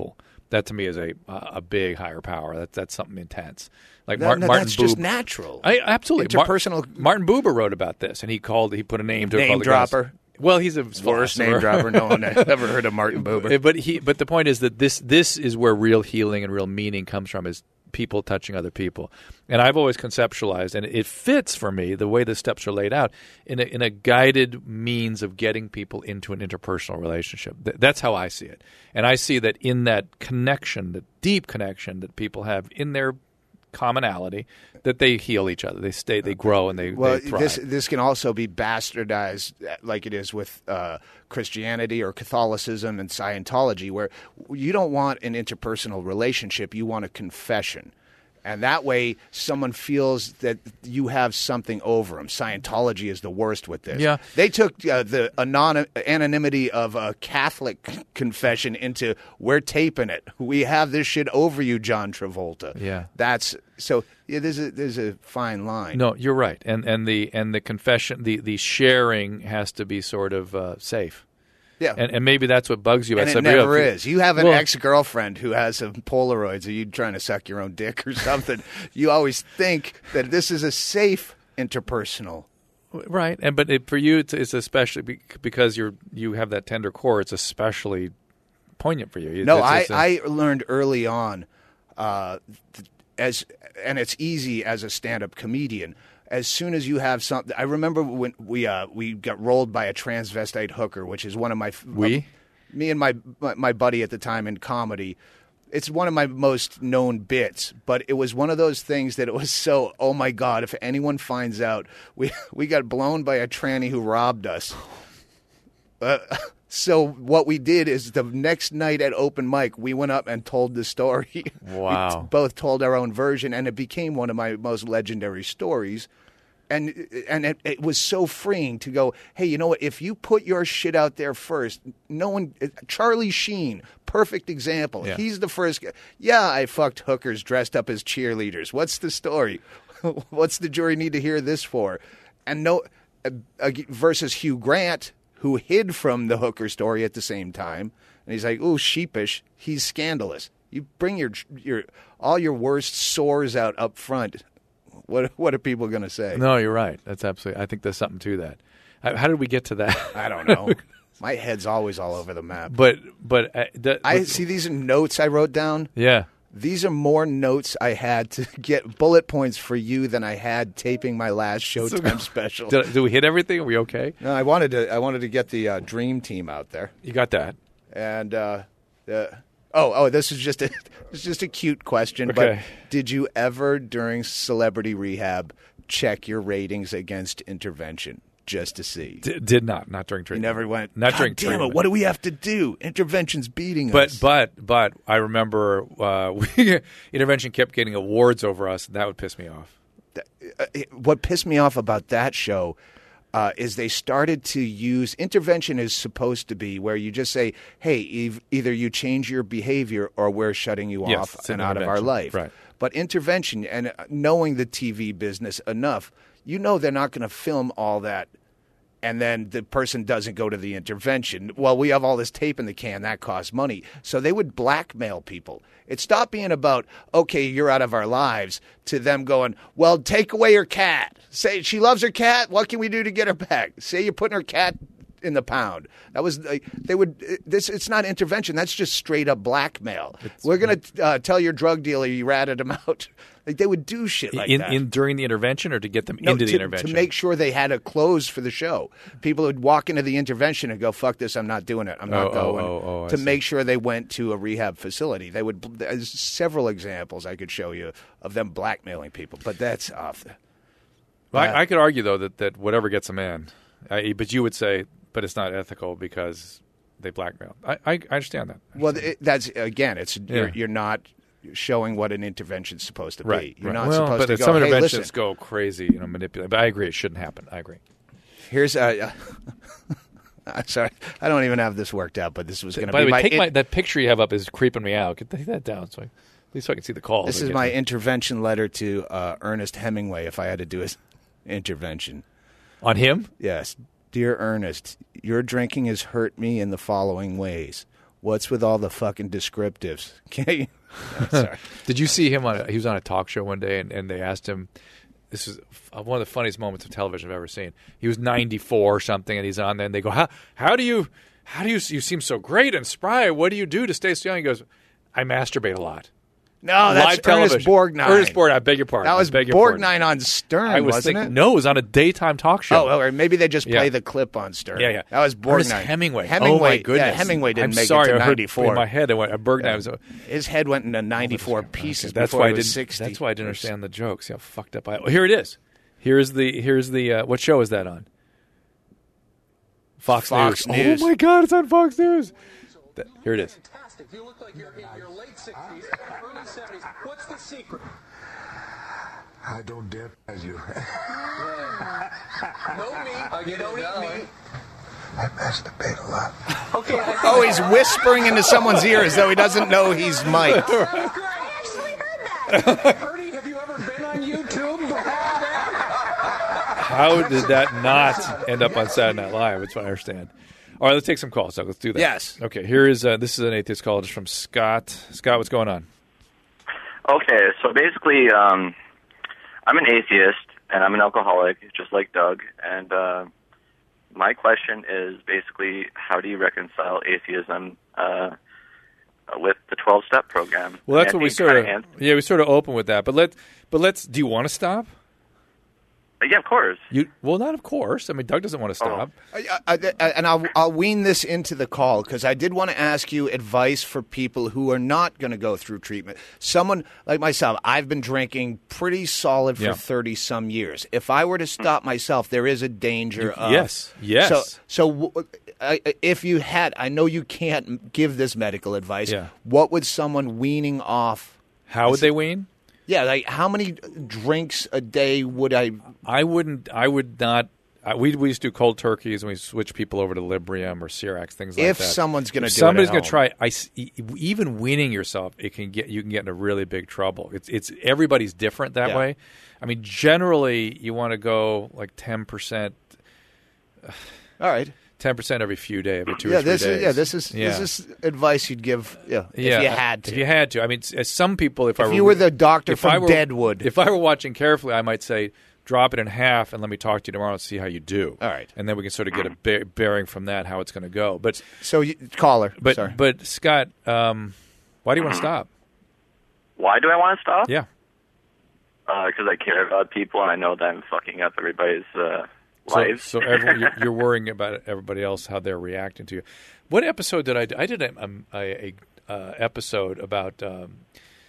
That to me is a a big higher power. That that's something intense. Like No, Martin, no, Martin that's Buber. just natural. I, absolutely. Interpersonal- Mar- Martin Buber wrote about this, and he called. He put a name to it. Name called the guys- dropper. Well, he's a Worst philosopher. name dropper. No one has ever heard of Martin Buber. But he. But the point is that this this is where real healing and real meaning comes from. Is people touching other people. And I've always conceptualized, and it fits for me, the way the steps are laid out, in a, in a guided means of getting people into an interpersonal relationship. Th- that's how I see it. And I see that in that connection, the deep connection that people have in their commonality, that they heal each other. They stay, they grow, and they, well, they thrive. this this can also be bastardized like it is with uh, Christianity or Catholicism and Scientology, where you don't want an interpersonal relationship, you want a confession. And that way, someone feels that you have something over them. Scientology is the worst with this. Yeah. They took uh, the anon- anonymity of a Catholic confession into, we're taping it. We have this shit over you, John Travolta. Yeah. That's so. Yeah, there's a there's a fine line. No, you're right. And and the and the confession, the the sharing has to be sort of uh, safe. Yeah. And, and maybe that's what bugs you. And about it Sabria. never is. You have an Well- ex-girlfriend who has some Polaroids. Are you trying to suck your own dick or something? You always think that this is a safe interpersonal. Right, and but it, for you, it's, it's especially be- because you're you have that tender core. It's especially poignant for you. It's- No, it's I, just a- I learned early on, uh, th- as and it's easy as a stand-up comedian. As soon as you have something, I remember when we uh, we got rolled by a transvestite hooker, which is one of my We? uh, me and my, my my buddy at the time in comedy. It's one of my most known bits, but it was one of those things that it was so, oh my God, if anyone finds out, we we got blown by a tranny who robbed us. Uh, so what we did is the next night at open mic, we went up and told the story. Wow. We t- both told our own version, and it became one of my most legendary stories. And and it, it was so freeing to go, hey, you know what? If you put your shit out there first, no one. Charlie Sheen, perfect example. Yeah. He's the first guy. Yeah, I fucked hookers dressed up as cheerleaders. What's the story? What's the jury need to hear this for? And no, uh, uh, versus Hugh Grant, who hid from the hooker story at the same time, and he's like, ooh, sheepish. He's scandalous. You bring your your all your worst sores out up front. What what are people going to say? No, you're right. That's absolutely. I think there's something to that. How, how did we get to that? I don't know. My head's always all over the map. But but uh, that, I see these are notes I wrote down. Yeah. These are more notes I had to get bullet points for you than I had taping my last Showtime special. Did, did we hit everything? Are we okay? No, I wanted to. I wanted to get the uh, Dream Team out there. You got that. And uh, uh, oh, oh, this is just a this is just a cute question. Okay. But did you ever during Celebrity Rehab check your ratings against Intervention just to see? D- did not. Not during You treatment. never went. Not God during damn treatment. it! What do we have to do? Intervention's beating But us. but but I remember uh, we, Intervention kept getting awards over us, and that would piss me off. Uh, it- what pissed me off about that show uh, is they started to use Intervention is supposed to be where you just say, hey, ev- either you change your behavior or we're shutting you Yes, off it's an and out of our intervention. life. Right. But Intervention, and knowing the T V business enough, you know they're not going to film all that and then the person doesn't go to the intervention. Well, we have all this tape in the can. That costs money. So they would blackmail people. It stopped being about, okay, you're out of our lives, to them going, well, take away her cat. Say she loves her cat. What can we do to get her back? Say you're putting her cat in the pound. That was like, they would this it's not intervention, that's just straight up blackmail. It's, we're going to uh, tell your drug dealer you ratted him out. Like they would do shit like in, that. in during the intervention, or to get them No, into to, the intervention to make sure they had a close for the show. People would walk into the intervention and go, fuck this, I'm not doing it, I'm not Oh, oh, going, oh, oh, I to see. make sure they went to a rehab facility. They would. There's several examples I could show you of them blackmailing people, but that's off the Well, I, I could argue though that, that whatever gets them in, I, but you would say, but it's not ethical because they blackmail. I, I, I understand that. I Well, understand. it, that's again, it's you're, Yeah. you're not showing what an intervention's supposed to be. right. You're right. not well, supposed but to go. some hey, interventions listen, go crazy, you know, manipulate. But I agree, it shouldn't happen. I agree. here's uh, I'm sorry, I don't even have this worked out, but this was going to By be the way, my, take in- my that picture you have up is creeping me out. Get take that down, so I, at least so I can see the calls. This I is get my to. intervention letter to uh, Ernest Hemingway. If I had to do his intervention. On him. Yes. Dear Ernest, your drinking has hurt me in the following ways. What's with all the fucking descriptives? Okay. Sorry. Did you see him on? A, he was on a talk show one day, and, and they asked him. This is one of the funniest moments of television I've ever seen. He was ninety-four or something, and he's on there, and they go, "How how do you how do you you seem so great and spry? What do you do to stay so young?" He goes, "I masturbate a lot." No, that's Live television. Ernest Borgnine. Ernest Borgnine. I beg your pardon. That was I beg your pardon. Borgnine on Stern, I was wasn't thinking, it? no, it was on a daytime talk show. Oh, or maybe they just play Yeah. the clip on Stern. Yeah, yeah. That was Borgnine. Ernest Hemingway. Hemingway. Oh my goodness. Yeah, Hemingway didn't I'm make sorry, it to I heard ninety-four. in my head, I went, uh, Borgnine Yeah. was. A, His head went into ninety-four pieces that's before why he I was didn't. sixty. That's why I didn't understand the joke. See how fucked up I. Oh, here it is. Here's the. Here's the. Uh, what show is that on? Fox, Fox News. News. Oh my God! It's on Fox News. That, here it is. Fantastic. You look like you're in your late sixties, early seventies. What's the secret? I don't dare tell you. No meat. Uh, you don't eat meat. I masturbate a lot. Okay. I Oh, he's whispering into someone's ear as though he doesn't know he's mic'd. Bertie, have you ever been on YouTube? How did that not end up on Saturday Night Live? That's what I understand. All right, let's take some calls. So let's do that. Yes. Okay. Here is. Uh, this is an atheist call just from Scott. Scott, what's going on? Okay, so basically, um, I'm an atheist, and I'm an alcoholic, just like Doug. And uh, my question is basically, how do you reconcile atheism uh, with the twelve-step program? Well, that's And what we you sort of. kinda answer- Yeah, we sort of open with that. But let. But let's. Do you want to stop? Yeah, of course. You well, not of course. I mean, Doug doesn't want to stop. I, I, I, and I'll, I'll wean this into the call because I did want to ask you advice for people who are not going to go through treatment. Someone like myself, I've been drinking pretty solid for Yeah. thirty some years. If I were to stop myself, there is a danger You- of yes, yes. So, so w- I, if you had, I know you can't give this medical advice. Yeah. What would someone weaning off? How would they wean? Yeah, like how many drinks a day would I? I wouldn't. I would not. I, we we used to do cold turkeys and we switch people over to Librium or Cyrax, things like If that. someone's gonna If do it somebody's at gonna home. try. I s- e- even weaning yourself, it can get you can get into really big trouble. It's it's everybody's different that Yeah. way. I mean, generally you want to go like ten percent. All right. Ten percent every few days, every two yeah, or three this days. is yeah, this is Yeah. this is advice you'd give. Yeah, Yeah, if you had to. If you had to. I mean, s- as some people, if, I If were, you were the doctor if from I were, Deadwood. if I were watching carefully, I might say, drop it in half and let me talk to you tomorrow and see how you do. All right. And then we can sort of get a bear, bearing from that how it's going to go. But so, you, caller, but sorry. but Scott, um, why do you want to stop? Why do I want to stop? Yeah. Because I care about people, and I know that I'm fucking up everybody's uh, So, lives. so every, you're, you're worrying about everybody else, how they're reacting to you. What episode did I do? I did a, a, a, a uh, episode about um,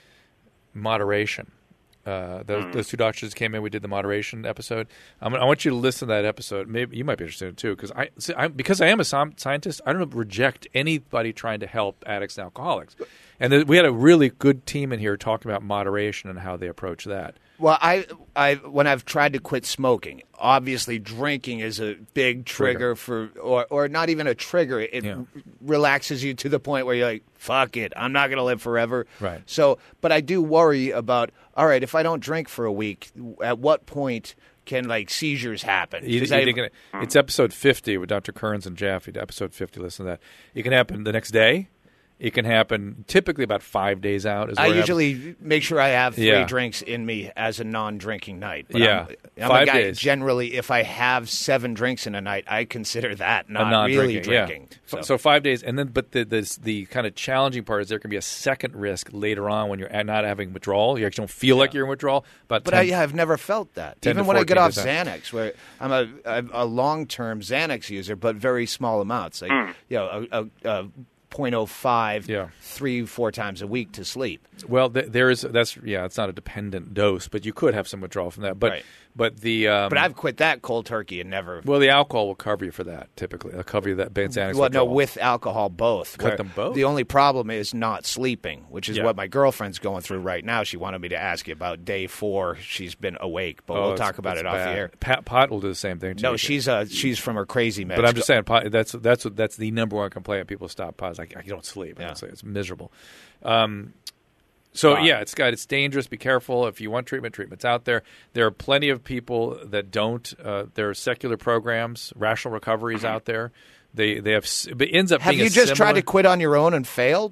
moderation. Uh, those, Mm. those two doctors came in. We did the moderation episode. I'm, I want you to listen to that episode. Maybe you might be interested in it too, because I, see, I because I am a som- scientist. I don't reject anybody trying to help addicts and alcoholics. And th- we had a really good team in here talking about moderation and how they approach that. Well, I, I, when I've tried to quit smoking, obviously drinking is a big trigger, Trigger. for, or, or not even a trigger. It Yeah. relaxes you to the point where you're like, "Fuck it, I'm not going to live forever." Right. So, but I do worry about. All right, if I don't drink for a week, at what point can like seizures happen? You- 'Cause you I- think it- it's episode fifty with Doctor Kearns and Jaffe. Episode fifty. Listen to that. It can happen the next day. It can happen typically about five days out. Is I where it usually make sure I have three Yeah. drinks in me as a non-drinking night. But Yeah. I'm, I'm Five a guy, days. generally, if I have seven drinks in a night, I consider that happens. not A non-drinking, really drinking. Yeah. So. five days, and then but the the, the kind of challenging part is there can be a second risk later on when you're at- not having withdrawal. You actually don't feel like you're in withdrawal. But But I, yeah, I've never felt that. ten to Even when I get off fourteen days Xanax, where I'm a, I'm a long-term Xanax user, but very small amounts, like Mm. you know, a, a, a zero point zero five, Yeah. three, four times a week to sleep. Well, th- there is that's yeah, it's not a dependent dose, but you could have some withdrawal from that. But Right. but the um, But I've quit that cold turkey and never. well, the alcohol will cover you for that. Typically, it'll cover you that Xanax. Well, no, withdrawal. with alcohol, both. With where them both? The only problem is not sleeping, which is Yeah. what my girlfriend's going through right now. She wanted me to ask you about day four. She's been awake, but Oh, we'll it's- talk about it's it off bad. the air. Pat, pot will do the same thing. Too. No, she's uh, she's from her crazy meds. But I'm just saying, pot, that's that's what that's the number one complaint. People stop pot. It's like you don't sleep. Yeah. It's, it's miserable. Um, so Pot. yeah, it's got it's dangerous. Be careful. If you want treatment, treatment's out there. There are plenty of people that don't. Uh, there are secular programs, rational recovery is out there They they have. It ends up Have being you a just similar, tried to quit on your own and failed?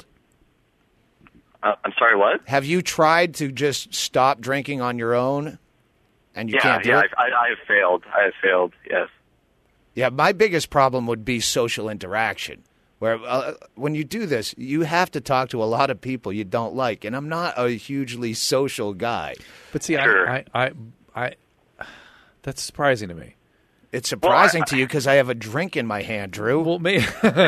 Uh, I'm sorry, what? Have you tried to just stop drinking on your own, and you yeah, can't do yeah, it? I, I, I have failed. I have failed. Yes. Yeah, my biggest problem would be social interaction. Where uh, when you do this, you have to talk to a lot of people you don't like, and I'm not a hugely social guy. But see, Sure. I, I, I, I, that's surprising to me. It's surprising Well, I- to you because I have a drink in my hand, Drew. Well, me,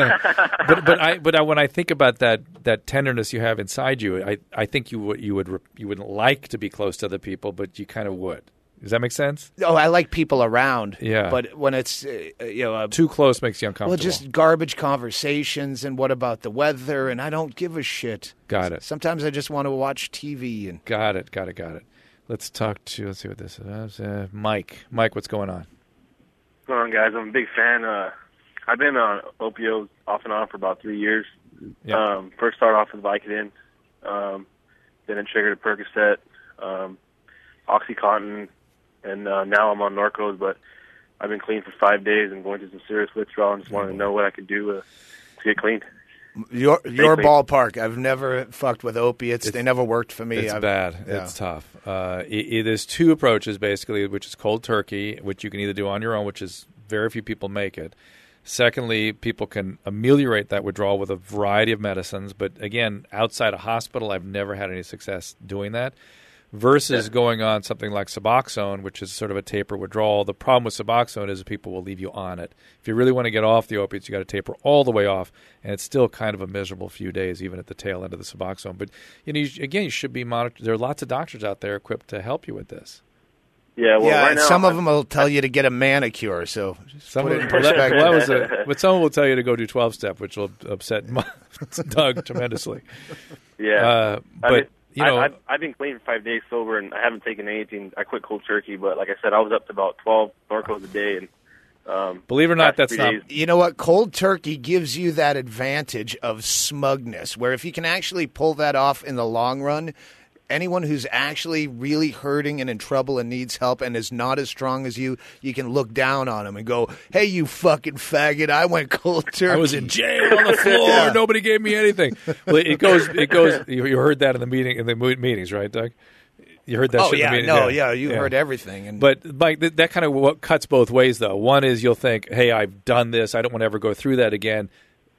but but I but I, when I think about that that tenderness you have inside you, I, I think you would you would re- you wouldn't like to be close to other people, but you kind of would. Does that make sense? Oh, I like people around. Yeah. But when it's uh, you know uh, Too close makes you well, uncomfortable. just garbage conversations and what about the weather, and I don't give a shit. Got it. Sometimes I just want to watch T V and Got it. Got it. Got it. Let's talk to. Let's see what this is. Uh, Mike. Mike, what's going on? What's going on, guys? I'm a big fan. Uh, I've been on opioids off and on for about three years. Yeah. Um, first started off with Vicodin, um, then it triggered a Percocet, um, OxyContin, and uh, now I'm on Norcos. But I've been clean for five days and going through some serious withdrawal, and just wanted to know what I could do uh, to get clean. your your clean. ballpark. I've never fucked with opiates. They never worked for me. It's I've- bad. yeah. It's tough. Uh, it, it, there's two approaches basically, which is cold turkey, which you can either do on your own, which is very few people make it. Secondly, people can ameliorate that withdrawal with a variety of medicines. But again, outside a hospital, I've never had any success doing that. Versus going on something like Suboxone, which is sort of a taper withdrawal. The problem with Suboxone is people will leave you on it. If you really want to get off the opiates, you got to taper all the way off, and it's still kind of a miserable few days, even at the tail end of the Suboxone. But you know, you, again, you should be monitored. There are lots of doctors out there equipped to help you with this. Yeah, well, yeah, right and now, some of I- them will tell you to get a manicure. So just Some put of it in well, that- perspective. well, that was a, but someone will tell you to go do twelve-step, which will upset Doug tremendously. Yeah, Uh, I but mean, you know, I, I've, I've been clean for five days sober, and I haven't taken anything. I quit cold turkey, but like I said, I was up to about twelve Norcos a day, and um, believe it or not, past that's three not. days- You know what? Cold turkey gives you that advantage of smugness, where if you can actually pull that off in the long run, anyone who's actually really hurting and in trouble and needs help and is not as strong as you, you can look down on them and go, hey, you fucking faggot, I went cold turkey. I was in jail on the floor. Yeah. Nobody gave me anything. Well, it goes. It goes. You, you heard that in the meeting in the mo- meetings, right, Doug? You heard that. Oh, shit in yeah, the meeting? no, yeah, you heard everything. And But Mike, th- that kind of what cuts both ways, though. One is you'll think, "Hey, I've done this. I don't want to ever go through that again."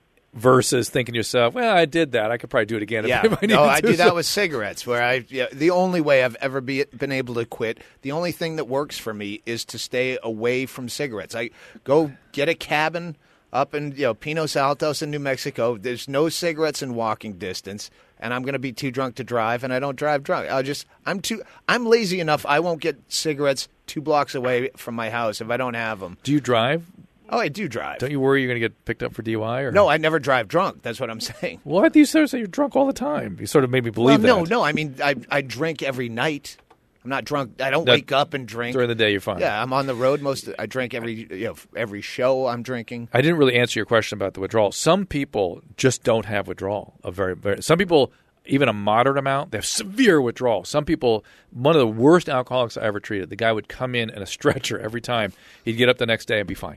Versus thinking to yourself, "Well, I did that. I could probably do it again." Yeah, if I no, needed I to." do that So- with cigarettes. Where I, yeah, the only way I've ever be, been able to quit, the only thing that works for me is to stay away from cigarettes. I go get a cabin up in you know Pinos Altos in New Mexico. There's no cigarettes in walking distance, and I'm going to be too drunk to drive, and I don't drive drunk. I just I'm too I'm lazy enough. I won't get cigarettes two blocks away from my house if I don't have them. Do you drive? Oh, I do drive. Don't you worry you're going to get picked up for D U I? Or No, I never drive drunk. That's what I'm saying. Well, I think you sort of say you're drunk all the time. You sort of made me believe well, no, that. no. I mean, I I drink every night. I'm not drunk. I don't That- wake up and drink during the day. You're fine. Yeah, I'm on the road most. I drink every you know every show. I'm drinking. I didn't really answer your question about the withdrawal. Some people just don't have withdrawal. A very, very some people even a moderate amount. They have severe withdrawal. Some people. One of the worst alcoholics I ever treated. The guy would come in in a stretcher every time. He'd get up the next day and be fine,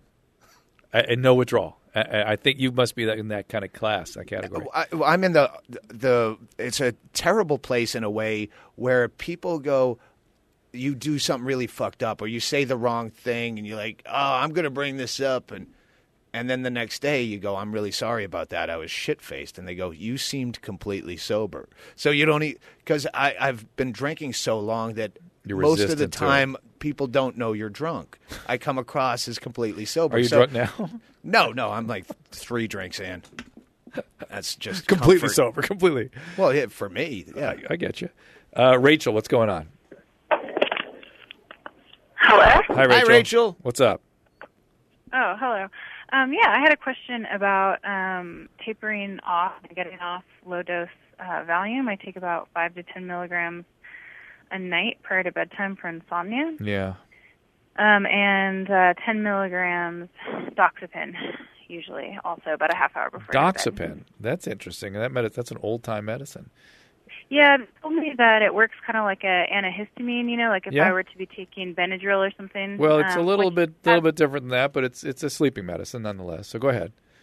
and no withdrawal. I, I think you must be in that kind of class, that category. I, I'm in the the. It's a terrible place in a way where people go. You do something really fucked up, or you say the wrong thing, and you're like, "Oh, I'm going to bring this up," and and then the next day you go, "I'm really sorry about that. I was shit faced," and they go, "You seemed completely sober." So you don't eat because I I've been drinking so long that You're most of the resistant to it. time people don't know you're drunk. I come across as completely sober. Are you So- drunk now? No, no, I'm like three drinks in. That's just Completely comfort. sober, completely. Well, yeah, for me, yeah. I, I get you. Uh, Rachel, what's going on? Hello. Hi, Rachel. Hi, Rachel. What's up? Oh, hello. Um, yeah, I had a question about um, tapering off and getting off low dose uh, Valium. I take about five to ten milligrams a night prior to bedtime for insomnia, Yeah. um, and uh, ten milligrams Doxepin, usually also about a half hour before bed. Doxepin. That's interesting. That med- that's an old time medicine. Yeah, they told me that it works kind of like a antihistamine. You know, like if Yeah. I were to be taking Benadryl or something. Well, it's a um, little which- bit, little bit different than that, but it's it's a sleeping medicine nonetheless. So go ahead.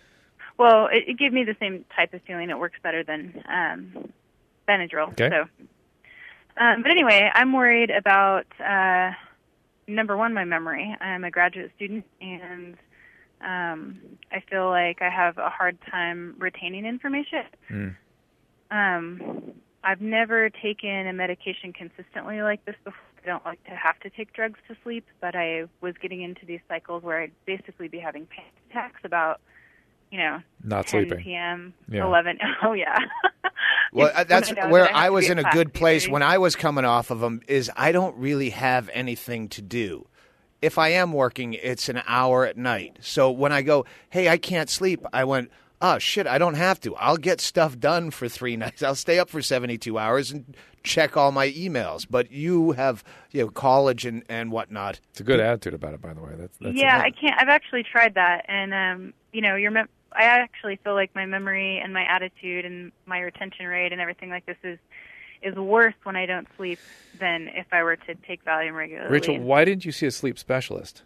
well, it, it gave me the same type of feeling. It works better than um, Benadryl. Okay. So, um, but anyway, I'm worried about uh, number one, my memory. I'm a graduate student, and um, I feel like I have a hard time retaining information. Mm. Um, I've never taken a medication consistently like this before. I don't like to have to take drugs to sleep, but I was getting into these cycles where I'd basically be having panic attacks about, you know, Not ten sleeping. p.m., Yeah. eleven. Oh, yeah. Well, uh, that's When I know where that I have I to was be in at a class good at place eight thirty. when I was coming off of them. Is I don't really have anything to do. If I am working, it's an hour at night. So when I go, hey, I can't sleep, I went, oh, shit, I don't have to. I'll get stuff done for three nights. I'll stay up for seventy-two hours and check all my emails. But you have, you know, college and, and whatnot. It's a good attitude about it, by the way. That's, that's yeah, I can't. I've actually tried that, and um, you know, your mem- I actually feel like my memory and my attitude and my retention rate and everything like this is is worse when I don't sleep than if I were to take Valium regularly. Rachel, why didn't you see a sleep specialist?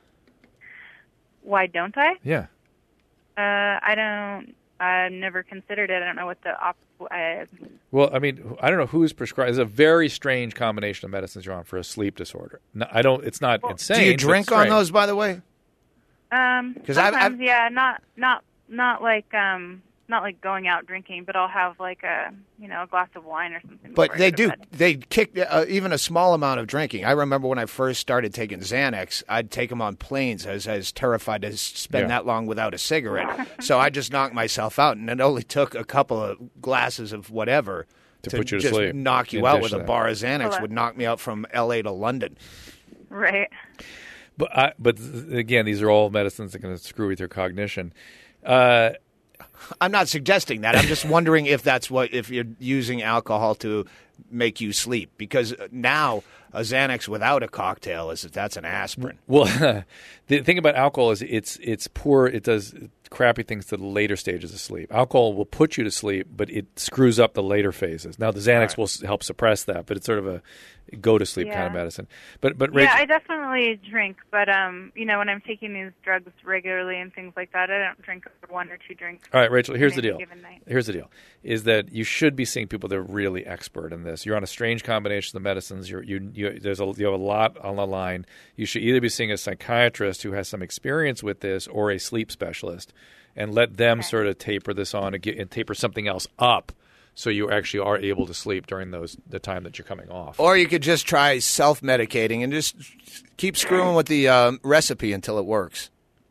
Why don't I? Yeah. Uh, I don't. I've never considered it. I don't know what the op. I, Well, I mean, I don't know who's prescribed. It's a very strange combination of medicines you're on for a sleep disorder. No, I don't. It's not insane. Do you but drink on strange. those, by the way? um, 'Cause I've- sometimes, I've- yeah, not not not like um not like going out drinking, but I'll have like a you know a glass of wine or something. But before I they go to do. bed. They kick uh, even a small amount of drinking. I remember when I first started taking Xanax, I'd take them on planes. I was, I was terrified to spend Yeah. that long without a cigarette. So I just knocked myself out, and it only took a couple of glasses of whatever To put you to just sleep knock you and out dish with a that. bar of Xanax. Well, Would knock me out from L A to London. Right. But I, but again, these are all medicines that can screw with your cognition. Uh, I'm not suggesting that. I'm just wondering if that's what if you're using alcohol to make you sleep, because now a Xanax without a cocktail is that's an aspirin. Well, the thing about alcohol is it's it's poor. It does crappy things to the later stages of sleep. Alcohol will put you to sleep, but it screws up the later phases. Now, the Xanax Right. will s- help suppress that, but it's sort of a go to sleep kind of Yeah. medicine. But but Rachel, Yeah, I definitely drink, but um, you know, when I'm taking these drugs regularly and things like that, I don't drink over one or two drinks. all right, Rachel. Here's on the any deal. given night. Here's the deal: is that you should be seeing people that are really expert in this. You're on a strange combination of medicines. You're, you you there's a you have a lot on the line. You should either be seeing a psychiatrist who has some experience with this, or a sleep specialist, and let them sort of taper this on and, get, and taper something else up, so you actually are able to sleep during those the time that you're coming off. Or you could just try self-medicating and just keep screwing with the um, recipe until it works.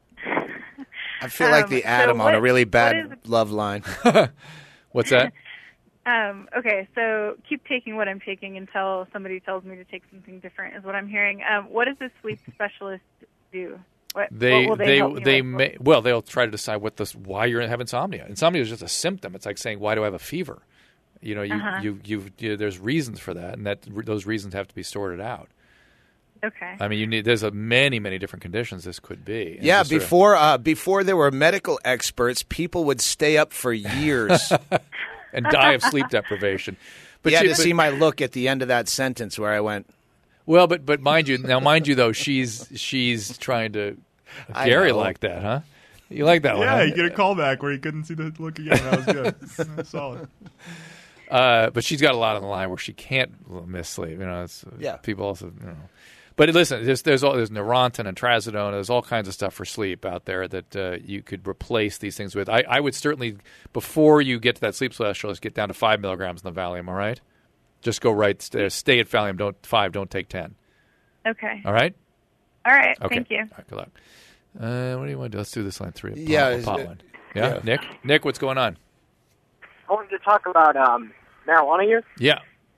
I feel like Um, the so Adam on a what- really what bad is- love line. What's that? Um, okay, so keep taking what I'm taking until somebody tells me to take something different, is what I'm hearing. Um, what does a sleep specialist do? What, They what will they they help me they with? may, well they'll try to decide what this why you have insomnia. Insomnia is just a symptom. It's like saying, why do I have a fever? You know, you Uh-huh. you, you you there's reasons for that, and that those reasons have to be sorted out. Okay. I mean, you need there's a many many different conditions this could be. And Yeah, just sort of- before uh, before there were medical experts, people would stay up for years. and die of sleep deprivation. But you had you- to see my look at the end of that sentence where I went, Well, but but mind you, now mind you though, she's she's trying to. I Gary know. liked that, huh? You like that one? Yeah, huh? you get a callback where you couldn't see the look again. That was good. That's solid. Uh, but she's got a lot on the line where she can't miss sleep. You know, it's, Yeah. people also, you know. But listen, there's there's, all, there's Neurontin and Trazodone. There's all kinds of stuff for sleep out there that uh, you could replace these things with. I, I would certainly, before you get to that sleep specialist, get down to five milligrams in the Valium. All right, just go right. Stay, stay at Valium. Don't five. Don't take ten. Okay. All right. All right. Okay. Thank you. All right, good luck. Uh, what do you want to do? Let's do this line three. A pot, Yeah, a is pot it- one. Yeah? yeah. Nick. Nick, what's going on? I wanted to talk about um, marijuana use. Yeah.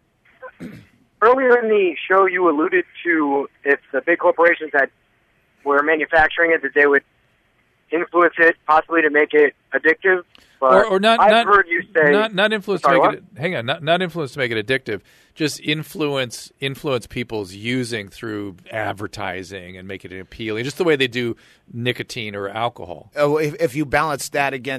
Earlier in the show, you alluded to if the big corporations that were manufacturing it, that they would influence it possibly to make it addictive. But or, or not, I've not, heard you say not, not influence Sorry, to what? make it. Hang on, not, not influence to make it addictive. Just influence influence people's using through advertising and make it appealing, just the way they do nicotine or alcohol. oh, if, if you balance that against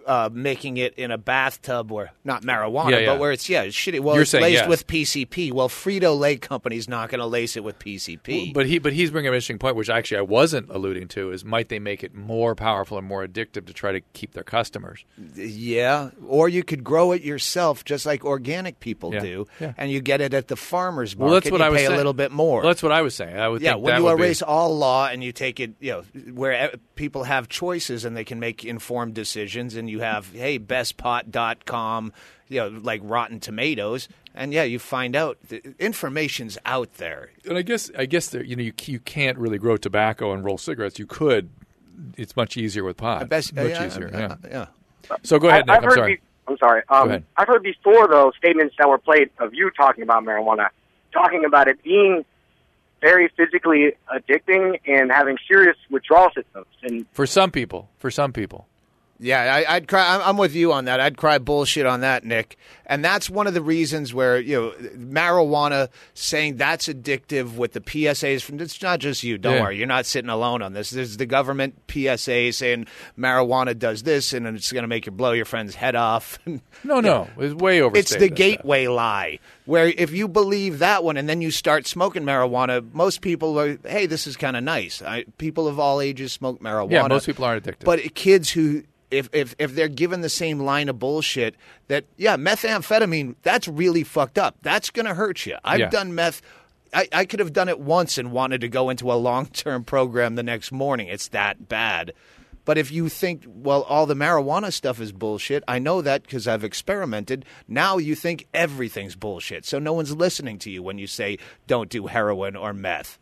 uh, making it in a bathtub or not marijuana, Yeah, yeah. but where it's yeah, it's shitty. Well, You're it's saying laced yes. with P C P. Well, Frito-Lay company's not going to lace it with P C P. But he, but he's bringing up an interesting point, which actually I wasn't alluding to, is might they make it more powerful and more addictive to try to keep their customers? Yeah, or you could grow it yourself, just like organic people Yeah, do, yeah. and you get it at the farmer's market. Well, that's what you I was pay saying. a little bit more. Well, that's what I was saying. I would yeah, think when that you would be- erase all law and you take it, you know, where people have choices and they can make informed decisions, and you have, hey, best pot dot com, you know, like Rotten Tomatoes, and yeah, you find out the information's out there. And I guess I guess there, you know you you can't really grow tobacco and roll cigarettes. You could. It's much easier with pot. I bet- much yeah, easier. yeah, Yeah. yeah. So go ahead, I, Nick. I've I'm heard sorry. Be- I'm sorry. Go Um, ahead. I've heard before, though, statements that were played of you talking about marijuana, talking about it being very physically addicting and having serious withdrawal symptoms. And For some people, for some people. Yeah, I, I'd cry. I'm, I'm with you on that. I'd cry bullshit on that, Nick. And that's one of the reasons where you know marijuana saying that's addictive with the P S As from. It's not just you. Don't Yeah. worry, you're not sitting alone on this. There's the government P S A saying marijuana does this and it's going to make you blow your friend's head off. No, no, it's way overstated. It's the gateway lie, where if you believe that one and then you start smoking marijuana, most people are, hey, this is kind of nice. I, people of all ages smoke marijuana. Yeah, most people aren't addicted. But kids who, if, if, if they're given the same line of bullshit that, yeah, methamphetamine, that's really fucked up. That's going to hurt you. I've Yeah. done meth. I, I could have done it once and wanted to go into a long-term program the next morning. It's that bad. But if you think, well, all the marijuana stuff is bullshit, I know that because I've experimented. Now you think everything's bullshit. So no one's listening to you when you say don't do heroin or meth.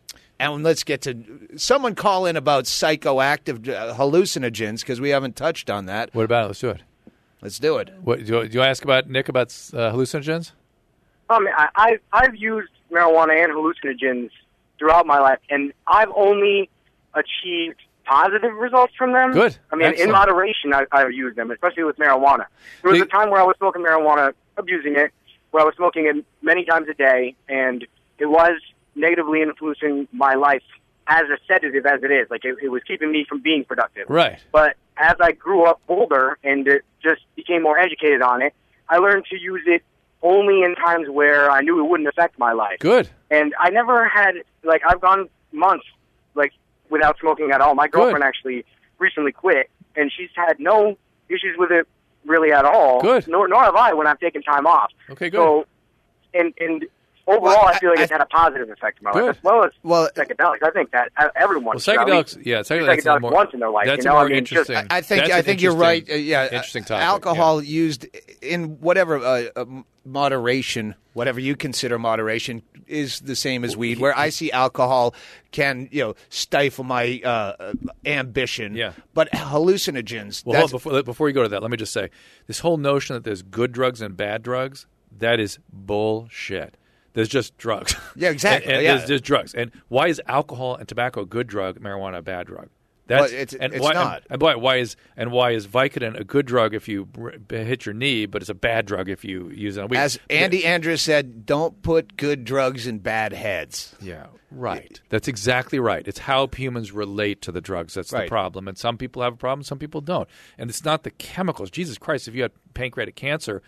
And let's get to someone call in about psychoactive uh, hallucinogens because we haven't touched on that. What about it? Let's do it. Let's do it. What, do, you, do you ask about Nick about uh, hallucinogens? Um, I, I, I've used marijuana and hallucinogens throughout my life, and I've only achieved positive results from them. Good. I mean, Excellent. in moderation, I, I've used them, especially with marijuana. There was a time where I was smoking marijuana, abusing it, where I was smoking it many times a day, and it was negatively influencing my life as a sedative as it is. Like, it, it was keeping me from being productive. Right. But as I grew up older and it just became more educated on it, I learned to use it only in times where I knew it wouldn't affect my life. Good. And I never had, like, I've gone months, like, without smoking at all. My girlfriend actually recently quit, and she's had no issues with it really at all. Good. Nor, nor have I when I've taken time off. Okay, good. So, and, and overall, Well, I feel like I- it's had a positive effect in my Good. life, as well as Well, psychedelics. I think that uh, everyone Well, should at psychedelics, least yeah, do psychedelics, is a psychedelics more, once in their life. that's you know? a more I mean, just- interesting. I think that's I an think you're interesting- right. Uh, yeah, interesting uh, topic. alcohol used in whatever uh, uh, moderation, whatever you consider moderation, is the same as weed. Where I see alcohol can you know stifle my uh, ambition. Yeah. But hallucinogens. Well, that's, hold, before, before you go to that, let me just say this whole notion that there's good drugs and bad drugs, that is bullshit. There's just drugs. Yeah, exactly. and, and Yeah. There's just drugs. And why is alcohol and tobacco a good drug, marijuana a bad drug? That's, Well, it's- and it's why, not. And, and why, why is and why is Vicodin a good drug if you br- hit your knee, but it's a bad drug if you use it on a week? as Andy Andrews said, don't put good drugs in bad heads. Yeah, right. That's exactly right. It's how humans relate to the drugs that's Right. the problem. And some people have a problem, some people don't. And it's not the chemicals. Jesus Christ, if you had pancreatic cancer,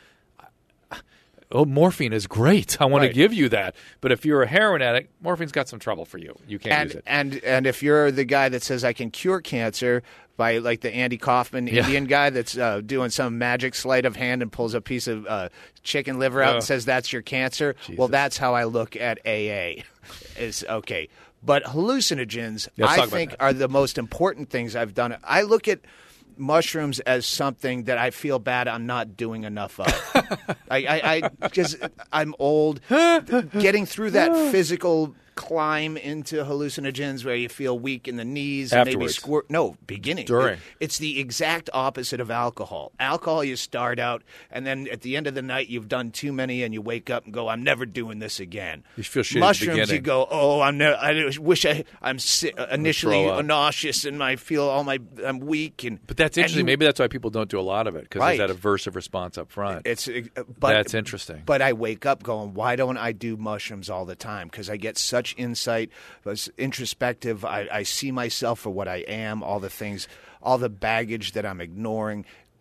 oh, morphine is great. I want Right. to give you that. But if you're a heroin addict, morphine's got some trouble for you. You can't And, use it. and and if you're the guy that says I can cure cancer by like the Andy Kaufman Yeah. Indian guy that's uh, doing some magic sleight of hand and pulls a piece of uh, chicken liver out Oh. and says that's your cancer, well, that's how I look at A A. Is okay. But hallucinogens, Let's I talk about think, that. are the most important things I've done. I look at mushrooms as something that I feel bad I'm not doing enough of. I, I, I because I'm old. Getting through that physical climb into hallucinogens where you feel weak in the knees and maybe Afterwards. squirt. No, beginning. During. It- it's the exact opposite of alcohol. Alcohol, you start out, and then at the end of the night, you've done too many, and you wake up and go, "I'm never doing this again." You feel shit at the Mushrooms, you beginning. go, "Oh, I'm never. I wish I. I'm si- initially throw up. nauseous, and I feel all my. I'm weak, and But that's and interesting. you- Maybe that's why people don't do a lot of it, because Right. there's that aversive response up front. It's uh, but That's interesting. But I wake up going, why don't I do mushrooms all the time? Because I get such insight, it's introspective. I, I see myself for what I am, all the things, all the baggage that I'm ignoring.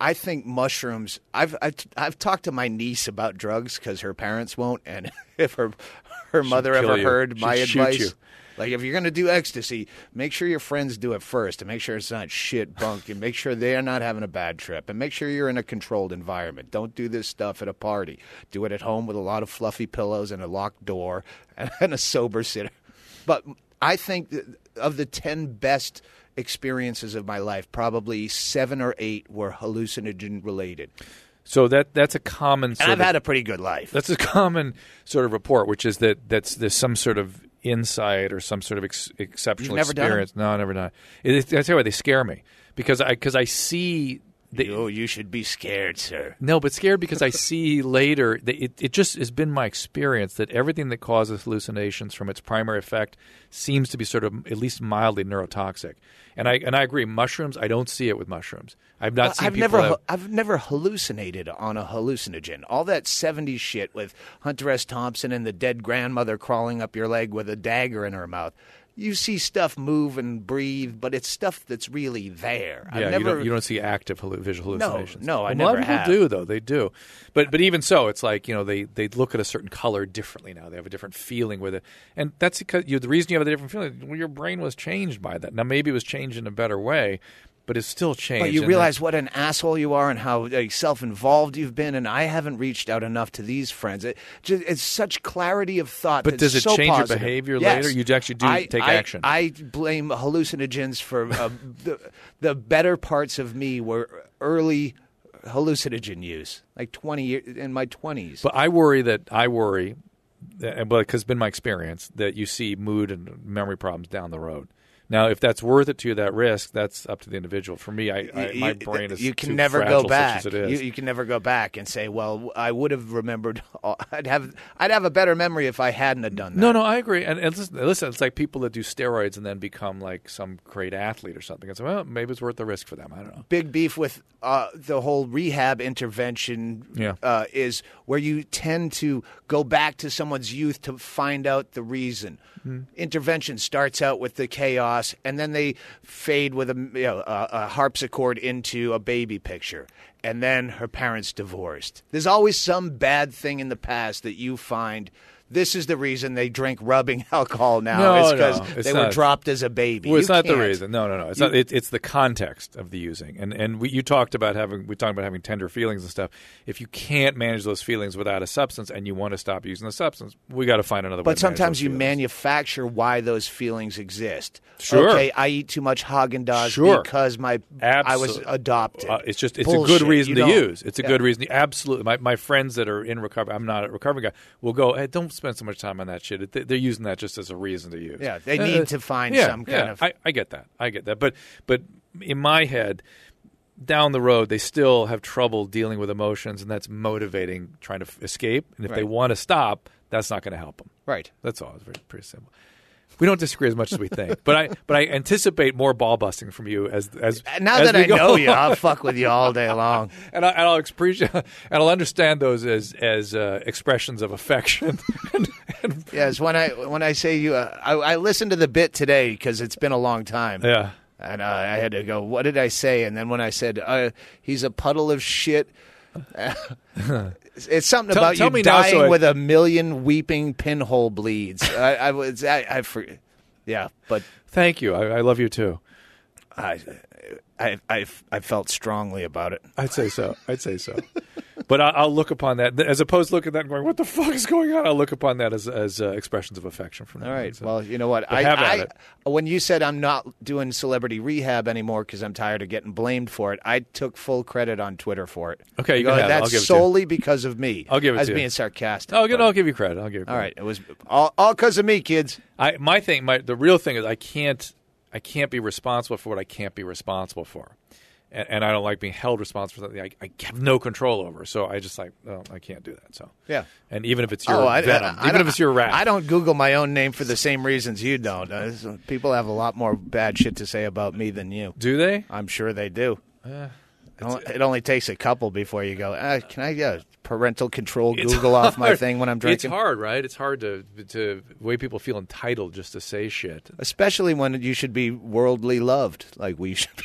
I think mushrooms. I've I've, I've talked to my niece about drugs because her parents won't, and if her her mother kill ever you. heard She'd my shoot advice, you. like if you're going to do ecstasy, make sure your friends do it first, and make sure it's not shit bunk, and make sure they are not having a bad trip, and make sure you're in a controlled environment. Don't do this stuff at a party. Do it at home with a lot of fluffy pillows and a locked door and a sober sitter. But I think that of the ten best experiences of my life, probably seven or eight were hallucinogen related. So that that's a common. Sort And I've of, had a pretty good life. That's a common sort of report, which is that that's there's some sort of insight or some sort of ex- exceptional You've never done experience. No, never done. It, it, I tell you what, they scare me because I because I see. The, oh, you should be scared, sir. No, but scared because I see later that it, it just has been my experience that everything that causes hallucinations from its primary effect seems to be sort of at least mildly neurotoxic. And I and I agree. Mushrooms, I don't see it with mushrooms. I've not Well, seen I've people never have, I've never hallucinated on a hallucinogen. All that seventies shit with Hunter S. Thompson and the dead grandmother crawling up your leg with a dagger in her mouth. You see stuff move and breathe, but it's stuff that's really there. Yeah, I've never, you, don't, you don't see active hallu- visual No, hallucinations. no, I Well, never A lot of people have. do, though. They do. But but even so, it's like, you know, they, they look at a certain color differently now. They have a different feeling with it. And that's because you, the reason you have a different feeling, well, your brain was changed by that. Now, maybe it was changed in a better way, but it's still changed. But you And realize what an asshole you are and how uh, self-involved you've been, and I haven't reached out enough to these friends. It just, it's such clarity of thought. But that's does it so change your positive. behavior Yes. later? You actually do I- take I- action. I blame hallucinogens for uh, the, the better parts of me were early hallucinogen use, like twenty years in my twenties. But I worry that I worry, that, but because it's been my experience that you see mood and memory problems down the road. Now, if that's worth it to you, that risk, that's up to the individual. For me, I, I my brain is you can too never fragile go back. Such as it is. You, you can never go back and say, "Well, I would have remembered. all- I'd have, I'd have a better memory if I hadn't have done that." No, no, I agree. And, and listen, listen, it's like people that do steroids and then become like some great athlete or something. It's well, maybe it's worth the risk for them. I don't know. Big beef with uh, the whole rehab intervention Yeah. uh, is where you tend to go back to someone's youth to find out the reason. Mm. Intervention starts out with the chaos, and then they fade with a, you know, a, a harpsichord into a baby picture. And then her parents divorced. There's always some bad thing in the past that you find. This is the reason they drink rubbing alcohol now. No, is because no, it's they not. were dropped as a baby. Well, it's You not the can't. reason. No, no, no. It's You- not. It, it's the context of the using. And and we, you talked about having. We talked about having tender feelings and stuff. If you can't manage those feelings without a substance, and you want to stop using the substance, we got to find another way. But to manage sometimes those you feelings. manufacture why those feelings exist. Sure. Okay, I eat too much Haagen-Dazs Sure. because my I was Absolutely. adopted. Uh, it's just it's Bullshit. a good reason You to don't- use. It's a Yeah. good reason. Absolutely. My my friends that are in recovery, I'm not a recovery guy, will go, hey, don't spend so much time on that shit. They- They're using that just as a reason to use. Yeah, they Uh, need to find yeah, some kind yeah. of- I, I get that. I get that. But but in my head, down the road, they still have trouble dealing with emotions, and that's motivating trying to f- escape. And if they Right. want to stop, that's not going to help them. Right. That's all. It's very pretty simple. We don't disagree as much as we think, but I but I anticipate more ball busting from you as as Now as that we I go know you, along. I'll fuck with you all day long. and, I, and I'll appreciate and I'll understand those as as uh, expressions of affection. Yes, when I when I say you, uh, I, I listened to the bit today because it's been a long time. Yeah. And uh, I had to go, what did I say? And then when I said, uh, he's a puddle of shit, it's, it's something Tell- about tell you me now dying so I- with a million weeping pinhole bleeds. I, I was, I, I forget. Yeah, but Thank you. I, I love you too. I, I, I, I felt strongly about it. I'd say so. I'd say so. But I, I'll look upon that as opposed to looking at that and going, "What the fuck is going on?" I'll look upon that as as uh, expressions of affection from them. All right. So- Well, you know what? But I, have at I, it. when you said I'm not doing celebrity rehab anymore because I'm tired of getting blamed for it, I took full credit on Twitter for it. Okay, you Go, can have it. That's I'll give it to you. solely because of me. I'll give it I was to you. being sarcastic. I'll, give, but- I'll give you credit. I'll give you credit. All right. It was all all because of me, kids. I my thing, my the real thing is I can't I can't be responsible for what I can't be responsible for, and, and I don't like being held responsible for something I, I have no control over. So I just like, no, I can't do that. So Yeah. and even if it's your Oh, I- venom, I- I even don't- if it's your rat, I don't Google my own name for the same reasons you don't. Uh, so people have a lot more bad shit to say about me than you. Do they? I'm sure they do. Uh, It only- it only takes a couple before you go, uh, can I get parental control It's Google off my hard. thing when I'm drinking? It's hard, right? It's hard to to the way people feel entitled just to say shit. Especially when you should be worldly loved, like we should be.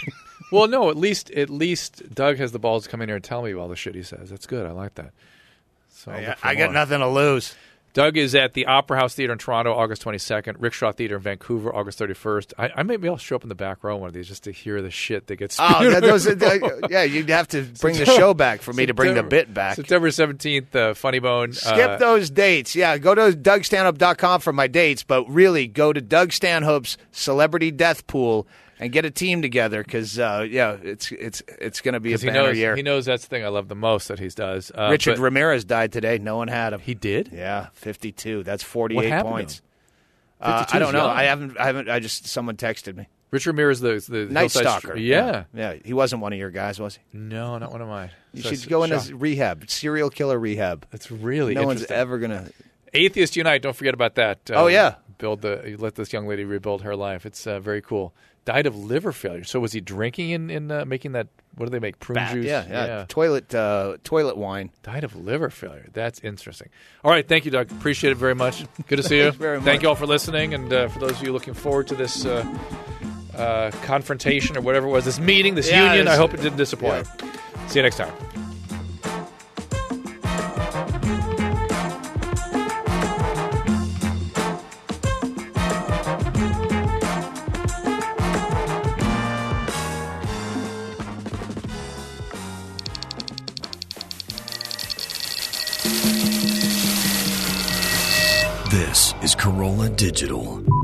Well, no, at least at least Doug has the balls to come in here and tell me all the shit he says. That's good. I like that. So I'll I, look for I got more. nothing to lose. Doug is at the Opera House Theater in Toronto, August twenty-second. Rickshaw Theater in Vancouver, August thirty-first. I, I maybe I'll show up in the back row one of these just to hear the shit that gets spewed. Oh, that, those, uh, yeah, you'd have to bring the show back for me to bring the bit back. September seventeenth, uh, Funny Bone. Skip uh, those dates. Yeah, go to Doug Stanhope dot com for my dates, but really go to Doug Stanhope's Celebrity Death Pool and get a team together because, uh, yeah, it's it's it's going to be a 'cause he banner knows, year. He knows that's the thing I love the most that he does. Uh, Richard but- Ramirez died today. No one had him. He did? Yeah, fifty-two. That's What forty-eight happened to points. him? Uh, fifty-two I don't is know. young. I haven't. I haven't. I just someone texted me. Richard Ramirez, the, the Night Hillside Stalker. Str- Yeah. yeah, yeah. He wasn't one of your guys, was he? No, not one of mine. You So should it's go into shocking. rehab, serial killer rehab. That's really no one's interesting. ever gonna. Atheist Unite. Don't forget about that. Uh, Oh, yeah. build the let this young lady rebuild her life. It's uh, very cool. Died of liver failure. So was he drinking in in uh, making that? What do they make? Prune Bat- juice. Yeah, yeah, Toilet, uh, toilet wine. Died of liver failure. That's interesting. All right, thank you, Doug. Appreciate it very much. Good to see you. Thanks very Thank much. you all for listening, and uh, for those of you looking forward to this uh, uh, confrontation or whatever it was, this meeting, this Yeah, union. this- I hope it didn't disappoint. See you next time. This is Corolla Digital.